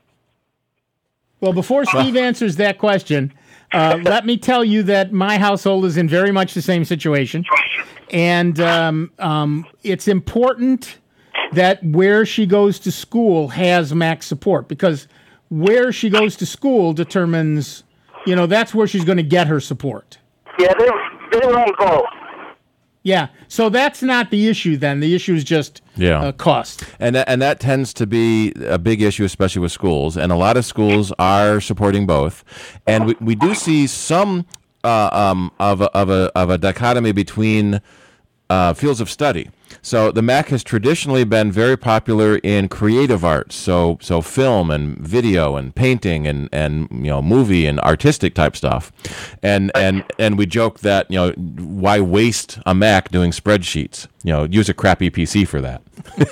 Well, before Steve answers that question, uh, let me tell you that my household is in very much the same situation. And um, um, it's important that where she goes to school has Mac support, because where she goes to school determines, you know, that's where she's going to get her support. Yeah, they, they run both. Yeah, so that's not the issue then. The issue is just Yeah. uh, cost. And that, and that tends to be a big issue, especially with schools. And a lot of schools are supporting both. And we, we do see some uh, um, of, a, of, a, of a dichotomy between uh, fields of study. So the Mac has traditionally been very popular in creative arts, so so film and video and painting and, and you know movie and artistic type stuff, and and and we joke that you know why waste a Mac doing spreadsheets? You know, use a crappy P C for that.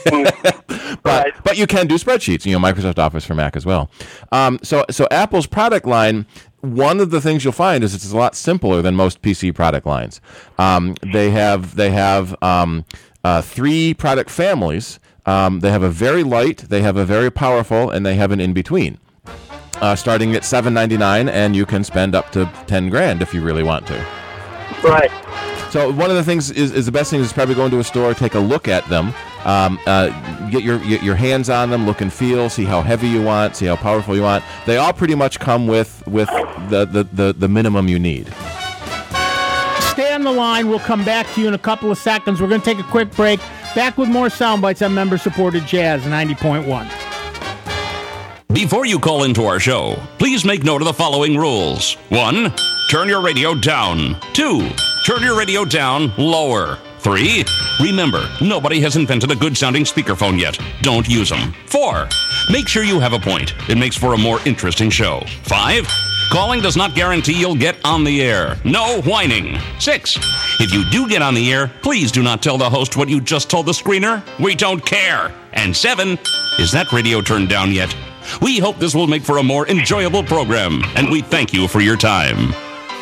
but but you can do spreadsheets. You know, Microsoft Office for Mac as well. Um, so so Apple's product line. One of the things you'll find is it's a lot simpler than most P C product lines. Um, they have they have um, uh, three product families. Um, they have a very light, they have a very powerful, and they have an in between. Uh, starting at seven ninety-nine, and you can spend up to ten grand if you really want to. Right. So one of the things is, is the best thing is probably go into a store, take a look at them, um, uh, get your get your hands on them, look and feel, see how heavy you want, see how powerful you want. They all pretty much come with with the the, the, the minimum you need. Stay on the line. We'll come back to you in a couple of seconds. We're going to take a quick break. Back with more sound bites on member-supported Jazz ninety point one. Before you call into our show, please make note of the following rules. One, turn your radio down. Two, turn your radio down lower. Three, remember, nobody has invented a good-sounding speakerphone yet. Don't use them. Four, make sure you have a point. It makes for a more interesting show. Five, calling does not guarantee you'll get on the air. No whining. Six, If you do get on the air, please do not tell the host what you just told the screener. We don't care. And seven, is that radio turned down yet? We hope this will make for a more enjoyable program, and we thank you for your time.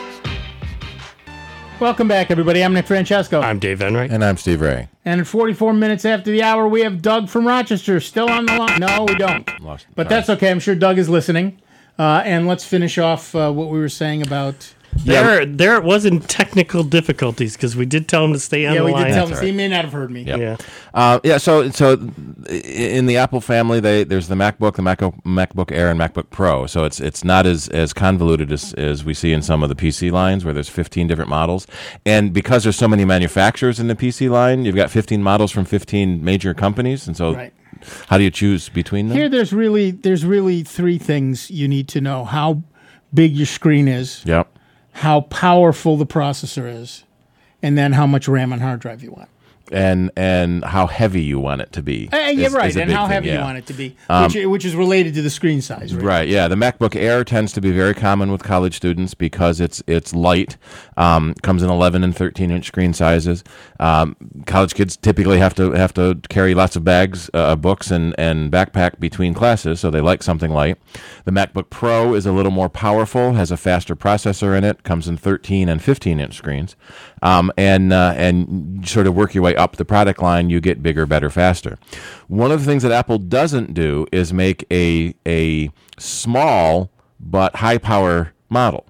Welcome back, everybody. I'm Nick Francesco. I'm Dave Enright. And I'm Steve Ray. And at forty-four minutes after the hour, we have Doug from Rochester still on the line. No, we don't. Lost. But that's okay. I'm sure Doug is listening. Uh, and let's finish off uh, what we were saying about... There, there wasn't technical difficulties because we did tell him to stay on yeah, the we line. did tell him. So he may not have heard me. Yep. Yeah. Uh, yeah. So, so in the Apple family, they there's the MacBook, the Mac, MacBook Air, and MacBook Pro. So it's it's not as, as convoluted as, as we see in some of the P C lines, where there's fifteen different models. And because there's so many manufacturers in the P C line, you've got fifteen models from fifteen major companies, and so. Right. How do you choose between them? Here, there's really there's really three things you need to know: how big your screen is, Yep. how powerful the processor is, and then how much RAM and hard drive you want. And and how heavy you want it to be. Uh, yeah, is- right. is a And big how thing, heavy yeah. you want it to be, Um, which, which is related to the screen size. Right. Right, yeah. The MacBook Air tends to be very common with college students because it's it's light, um, comes in eleven and thirteen inch screen sizes. Um, college kids typically have to have to carry lots of bags, uh, books, and, and backpack between classes, so they like something light. The MacBook Pro is a little more powerful, has a faster processor in it, comes in thirteen and fifteen inch screens, um, and uh, and you sort of work your way up the product line. You get bigger, better, faster. One of the things that Apple doesn't do is make a a small but high power model,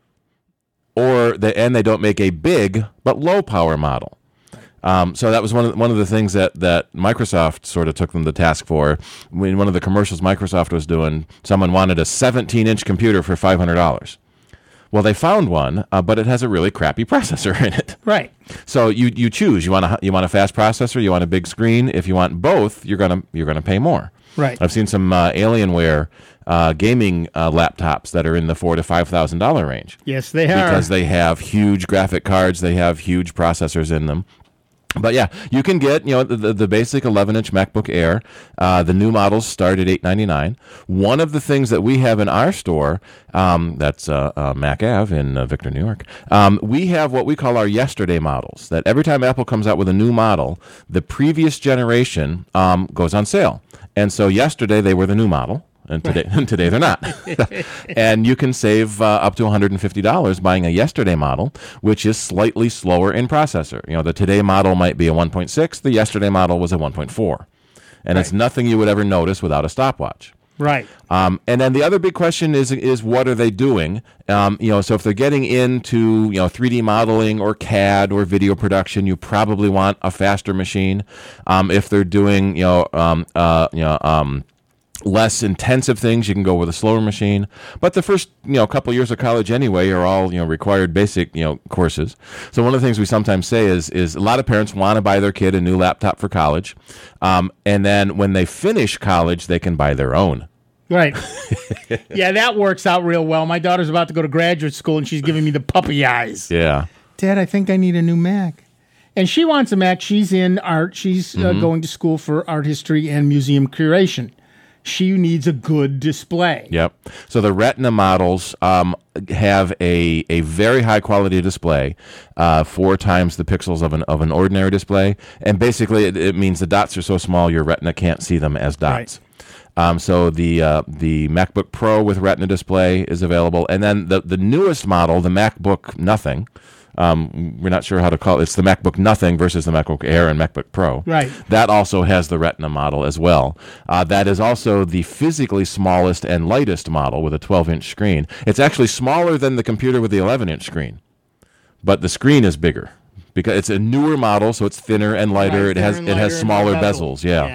or the, and they don't make a big but low power model. Um, so that was one of the, one of the things that, that Microsoft sort of took them to task for. When one of the commercials Microsoft was doing, someone wanted a seventeen inch computer for five hundred dollars. Well, they found one, uh, but it has a really crappy processor in it. Right. So you you choose. You want a you want a fast processor. You want a big screen. If you want both, you're gonna you're gonna pay more. Right. I've seen some uh, Alienware uh, gaming uh, laptops that are in the four to five thousand dollar range. Yes, they are. Because they have huge graphic cards. They have huge processors in them. But yeah, you can get, you know, the, the, the basic eleven inch MacBook Air. Uh, the new models start at eight ninety-nine. One of the things that we have in our store, um, that's uh, uh, Mac Ave in uh, Victor, New York, um, we have what we call our yesterday models, that every time Apple comes out with a new model, the previous generation um, goes on sale. And so yesterday they were the new model. And today, and today they're not. And you can save uh, up to one hundred fifty dollars buying a yesterday model, which is slightly slower in processor. You know, the today model might be a one point six. The yesterday model was a one point four. And it's nothing you would ever notice without a stopwatch. Right. Um, and then the other big question is is what are they doing? Um, you know, so if they're getting into you know three D modeling or C A D or video production, you probably want a faster machine. Um, if they're doing you know um, uh, you know um, less intensive things, you can go with a slower machine. But the first, you know, couple years of college anyway are all, you know, required basic, you know, courses. So one of the things we sometimes say is, is a lot of parents want to buy their kid a new laptop for college. Um, and then when they finish college, they can buy their own. Right. Yeah, that works out real well. My daughter's about to go to graduate school, and she's giving me the puppy eyes. Yeah. Dad, I think I need a new Mac. And she wants a Mac. She's in art. She's uh, Mhm. going to school for art history and museum curation. She needs a good display. Yep. So the Retina models um, have a, a very high quality display, uh, four times the pixels of an of an ordinary display, and basically it, it means the dots are so small your Retina can't see them as dots. Um, so the uh, the MacBook Pro with Retina display is available, and then the the newest model, the MacBook Nothing. Um, we're not sure how to call it. It's the MacBook Nothing versus the MacBook Air and MacBook Pro. Right. That also has the Retina model as well. Uh, that is also the physically smallest and lightest model with a twelve inch screen. It's actually smaller than the computer with the eleven inch screen, but the screen is bigger because it's a newer model, so it's thinner and lighter. Right, it has thinner and it has lighter and smaller more bezel. bezels. Yeah. Yeah.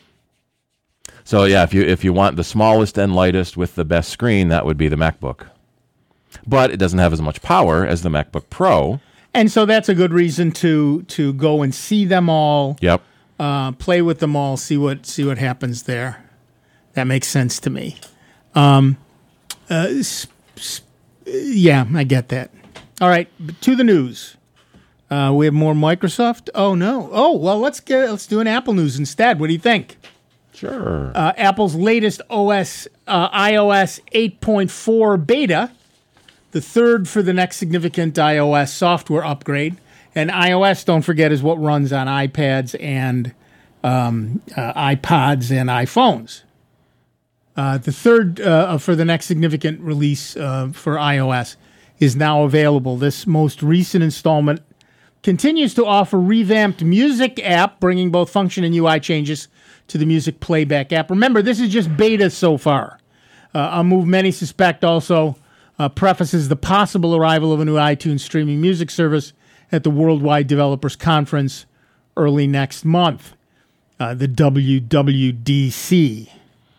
So yeah, if you if you want the smallest and lightest with the best screen, that would be the MacBook. But it doesn't have as much power as the MacBook Pro. And so that's a good reason to to go and see them all. Yep. Uh, play with them all. See what see what happens there. That makes sense to me. Um, uh, s- s- yeah, I get that. All right, to the news. Uh, we have more Microsoft. Oh no. Oh well, let's get let's do an Apple news instead. What do you think? Sure. Uh, Apple's latest O S, uh, iOS eight point four beta, the third for the next significant iOS software upgrade, And iOS, don't forget, is what runs on iPads and um, uh, iPods and iPhones. Uh, the third uh, for the next significant release uh, for iOS is now available. This most recent installment continues to offer revamped music app, bringing both function and U I changes to the music playback app. Remember, this is just beta so far. Uh, a move many suspect also uh, prefaces the possible arrival of a new iTunes streaming music service at the Worldwide Developers Conference early next month, uh, the W W D C,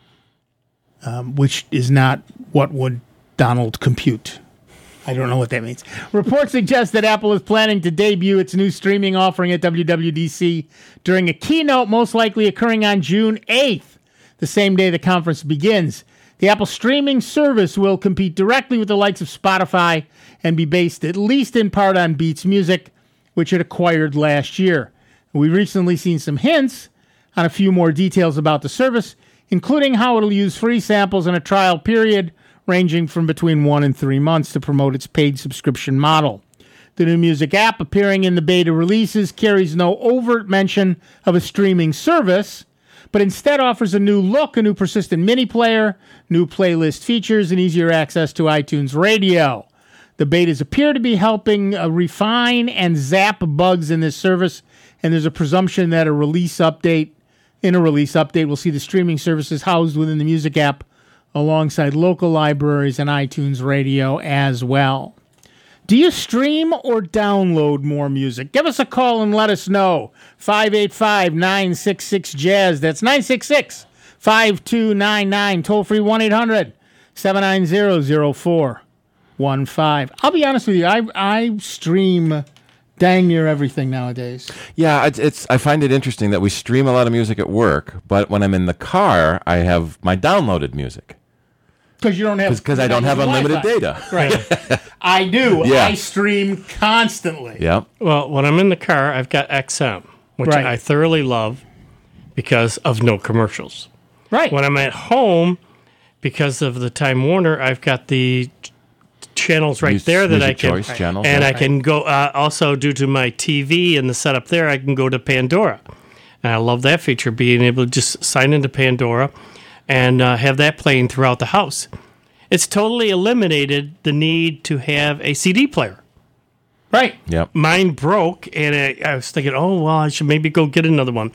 um, which is not what would Donald compute. I don't know what that means. Reports suggest that Apple is planning to debut its new streaming offering at W W D C during a keynote most likely occurring on June eighth, the same day the conference begins. The Apple streaming service will compete directly with the likes of Spotify and be based at least in part on Beats Music, which it acquired last year. We've recently seen some hints on a few more details about the service, including how it'll use free samples in a trial period ranging from between one and three months to promote its paid subscription model. The new music app appearing in the beta releases carries no overt mention of a streaming service, but instead offers a new look, a new persistent mini player, new playlist features, and easier access to iTunes Radio. The betas appear to be helping uh, refine and zap bugs in this service, and there's a presumption that a release update, in a release update, we'll see the streaming services housed within the music app alongside local libraries and iTunes Radio as well. Do you stream or download more music? Give us a call and let us know. five eight five, nine six six, jazz. That's nine six six, five two nine nine. Toll free one eight hundred, seven nine zero, zero four one five. I'll be honest with you. I I stream dang near everything nowadays. Yeah, it's, it's. I find it interesting that we stream a lot of music at work, but when I'm in the car, I have my downloaded music. Because you don't have because I don't have unlimited Wi-Fi. data. Right. I do. Yeah. I stream constantly. Yeah. Well, when I'm in the car, I've got X M, which Right. I thoroughly love because of no commercials. Right. When I'm at home, because of the Time Warner, I've got the ch- channels right Mus- there that I music can, choice channels, and yeah. I can go. Uh, also, due to my T V and the setup there, I can go to Pandora, and I love that feature, being able to just sign into Pandora and uh, have that playing throughout the house. It's totally eliminated the need to have a C D player. Right. Yep. Mine broke, and I, I was thinking, oh, well, I should maybe go get another one.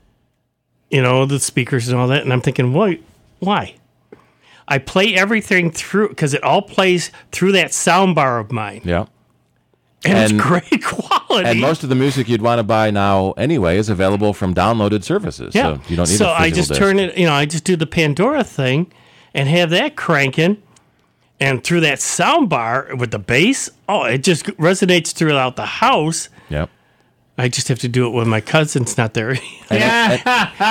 You know, the speakers and all that. And I'm thinking, why? Why? I play everything through, because it all plays through that sound bar of mine. Yeah. And, And- it's great quality. And most of the music you'd want to buy now anyway is available from downloaded services. Yeah. So you don't need so a physical I just disc. turn it, you know, I just do the Pandora thing and have that cranking. And through that sound bar with the bass, oh, it just resonates throughout the house. Yep. I just have to do it when my cousin's not there. Yeah.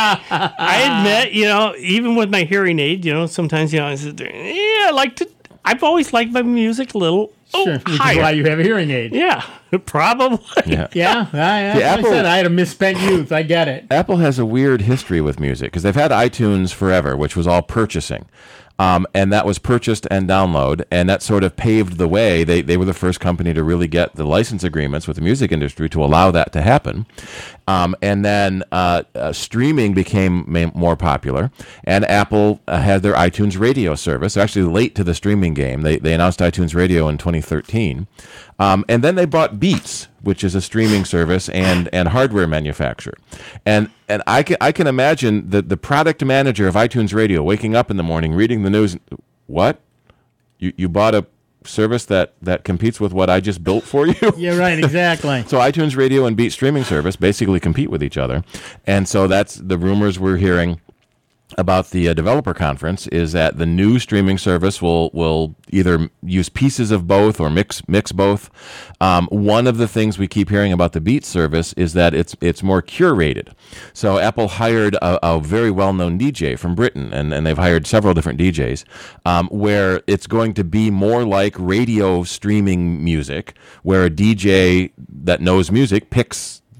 I admit, you know, even with my hearing aid, you know, sometimes, you know, I sit there, yeah, I like to, I've always liked my music a little oh, Sure, which higher. is why you have a hearing aid. Yeah, probably. Yeah. Yeah, I, that's See, what Apple- I said. I had a misspent youth. I get it. Apple has a weird history with music because they've had iTunes forever, which was all purchasing. Um, and that was purchased and download, and that sort of paved the way. They they were the first company to really get the license agreements with the music industry to allow that to happen. Um, and then uh, uh, streaming became ma- more popular, and Apple uh, had their iTunes Radio service. They're actually late to the streaming game. They they announced iTunes Radio in twenty thirteen. Um, and then they bought Beats, which is a streaming service and, and hardware manufacturer. And and I can I can imagine the, the product manager of iTunes Radio waking up in the morning, reading the news. What? You you bought a service that, that competes with what I just built for you? Yeah, right, exactly. So iTunes Radio and Beat streaming service basically compete with each other. And so that's the rumors we're hearing about the uh, developer conference is that the new streaming service will will either use pieces of both or mix mix both. Um, one of the things we keep hearing about the Beats service is that it's it's more curated. So Apple hired a, a very well known D J from Britain, and, and they've hired several different D Js, um, where it's going to be more like radio streaming music, where a D J that knows music picks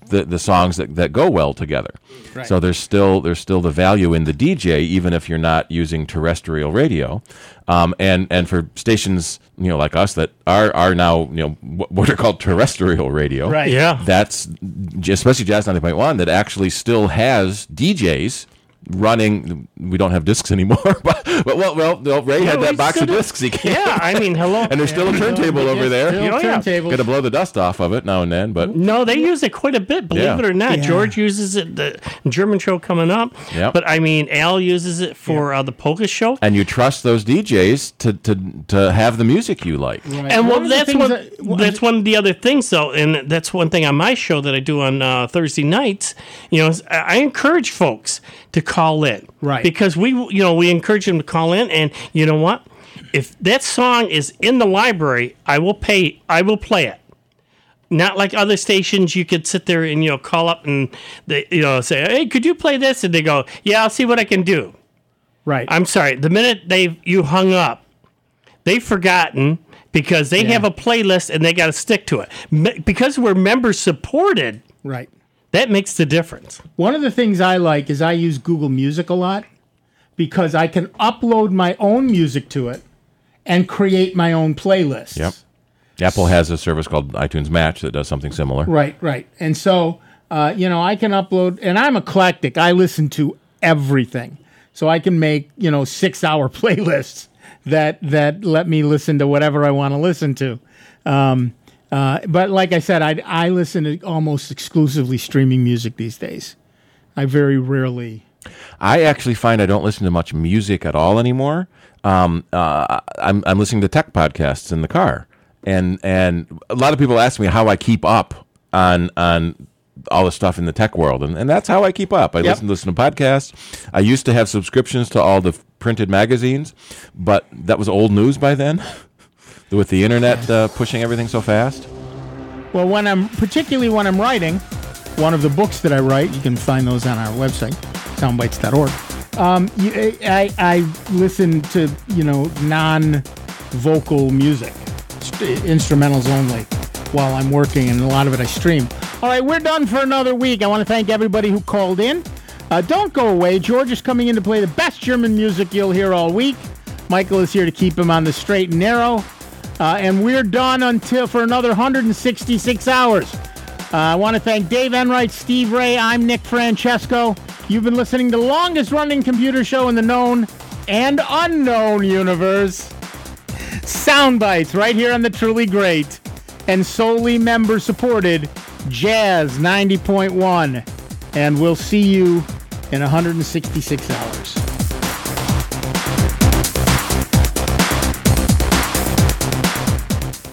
the, the songs that, that go well together. Right. So there's still there's still the value in the D J, even if you're not using terrestrial radio. Um, and and for stations, you know, like us that are are now, you know, what are called terrestrial radio. Right. Yeah. That's especially Jazz ninety point one that actually still has D Js running. We don't have discs anymore, but, but well, well, well, Ray Yeah, had that we box of still- discs. He can. Yeah, I mean, hello. And there's still a turntable over there. Still Oh, yeah. turntables. Got to blow the dust off of it now and then, but No, they use it quite a bit, believe Yeah. it or not. Yeah. George uses it, the German show coming up. Yep. But I mean, Al uses it for uh, the polka show. and you trust those D Js to to to have the music you like. Right. And well, One of the that's things one. that- well, that's one of the other things, though, and that's one thing on my show that I do on uh, Thursday nights. You know, is I I encourage folks to call in, Right. Because we, you know, we encourage them to call in, and you know what? If that song is in the library, I will pay. I will play it. Not like other stations, you could sit there and you know call up and they you know say, "Hey, could you play this?" And they go, "Yeah, I'll see what I can do." Right. I'm sorry. The minute they you hung up, they've forgotten because they Yeah. have a playlist and they got to stick to it. Me- Because we're member supported, Right. that makes the difference. One of the things I like is I use Google Music a lot because I can upload my own music to it and create my own playlists. Yep. Apple has a service called iTunes Match that does something similar. Right, right. And so, uh, you know, I can upload, and I'm eclectic. I listen to everything. So I can make, you know, six hour playlists that, that let me listen to whatever I want to listen to. Um, uh, but like I said, I, I listen to almost exclusively streaming music these days. I very rarely. I actually find I don't listen to much music at all anymore. Um, uh, I'm I'm listening to tech podcasts in the car, and and a lot of people ask me how I keep up on on all the stuff in the tech world, and, and that's how I keep up. I Yep. listen to listen to podcasts. I used to have subscriptions to all the f- printed magazines, but that was old news by then. With the internet uh, pushing everything so fast. Well, when I'm particularly when I'm writing, one of the books that I write, you can find those on our website, soundbites dot org. Um, you, I, I listen to you know non-vocal music, st- instrumentals only, while I'm working, and a lot of it I stream. All right, we're done for another week. I want to thank everybody who called in. Uh, don't go away. George is coming in to play the best German music you'll hear all week. Michael is here to keep him on the straight and narrow. Uh, and we're done until for another one hundred sixty-six hours. Uh, I want to thank Dave Enright, Steve Ray. I'm Nick Francesco. You've been listening to the longest running computer show in the known and unknown universe. Soundbites right here on the truly great and solely member supported Jazz ninety point one. And we'll see you in one hundred sixty-six hours.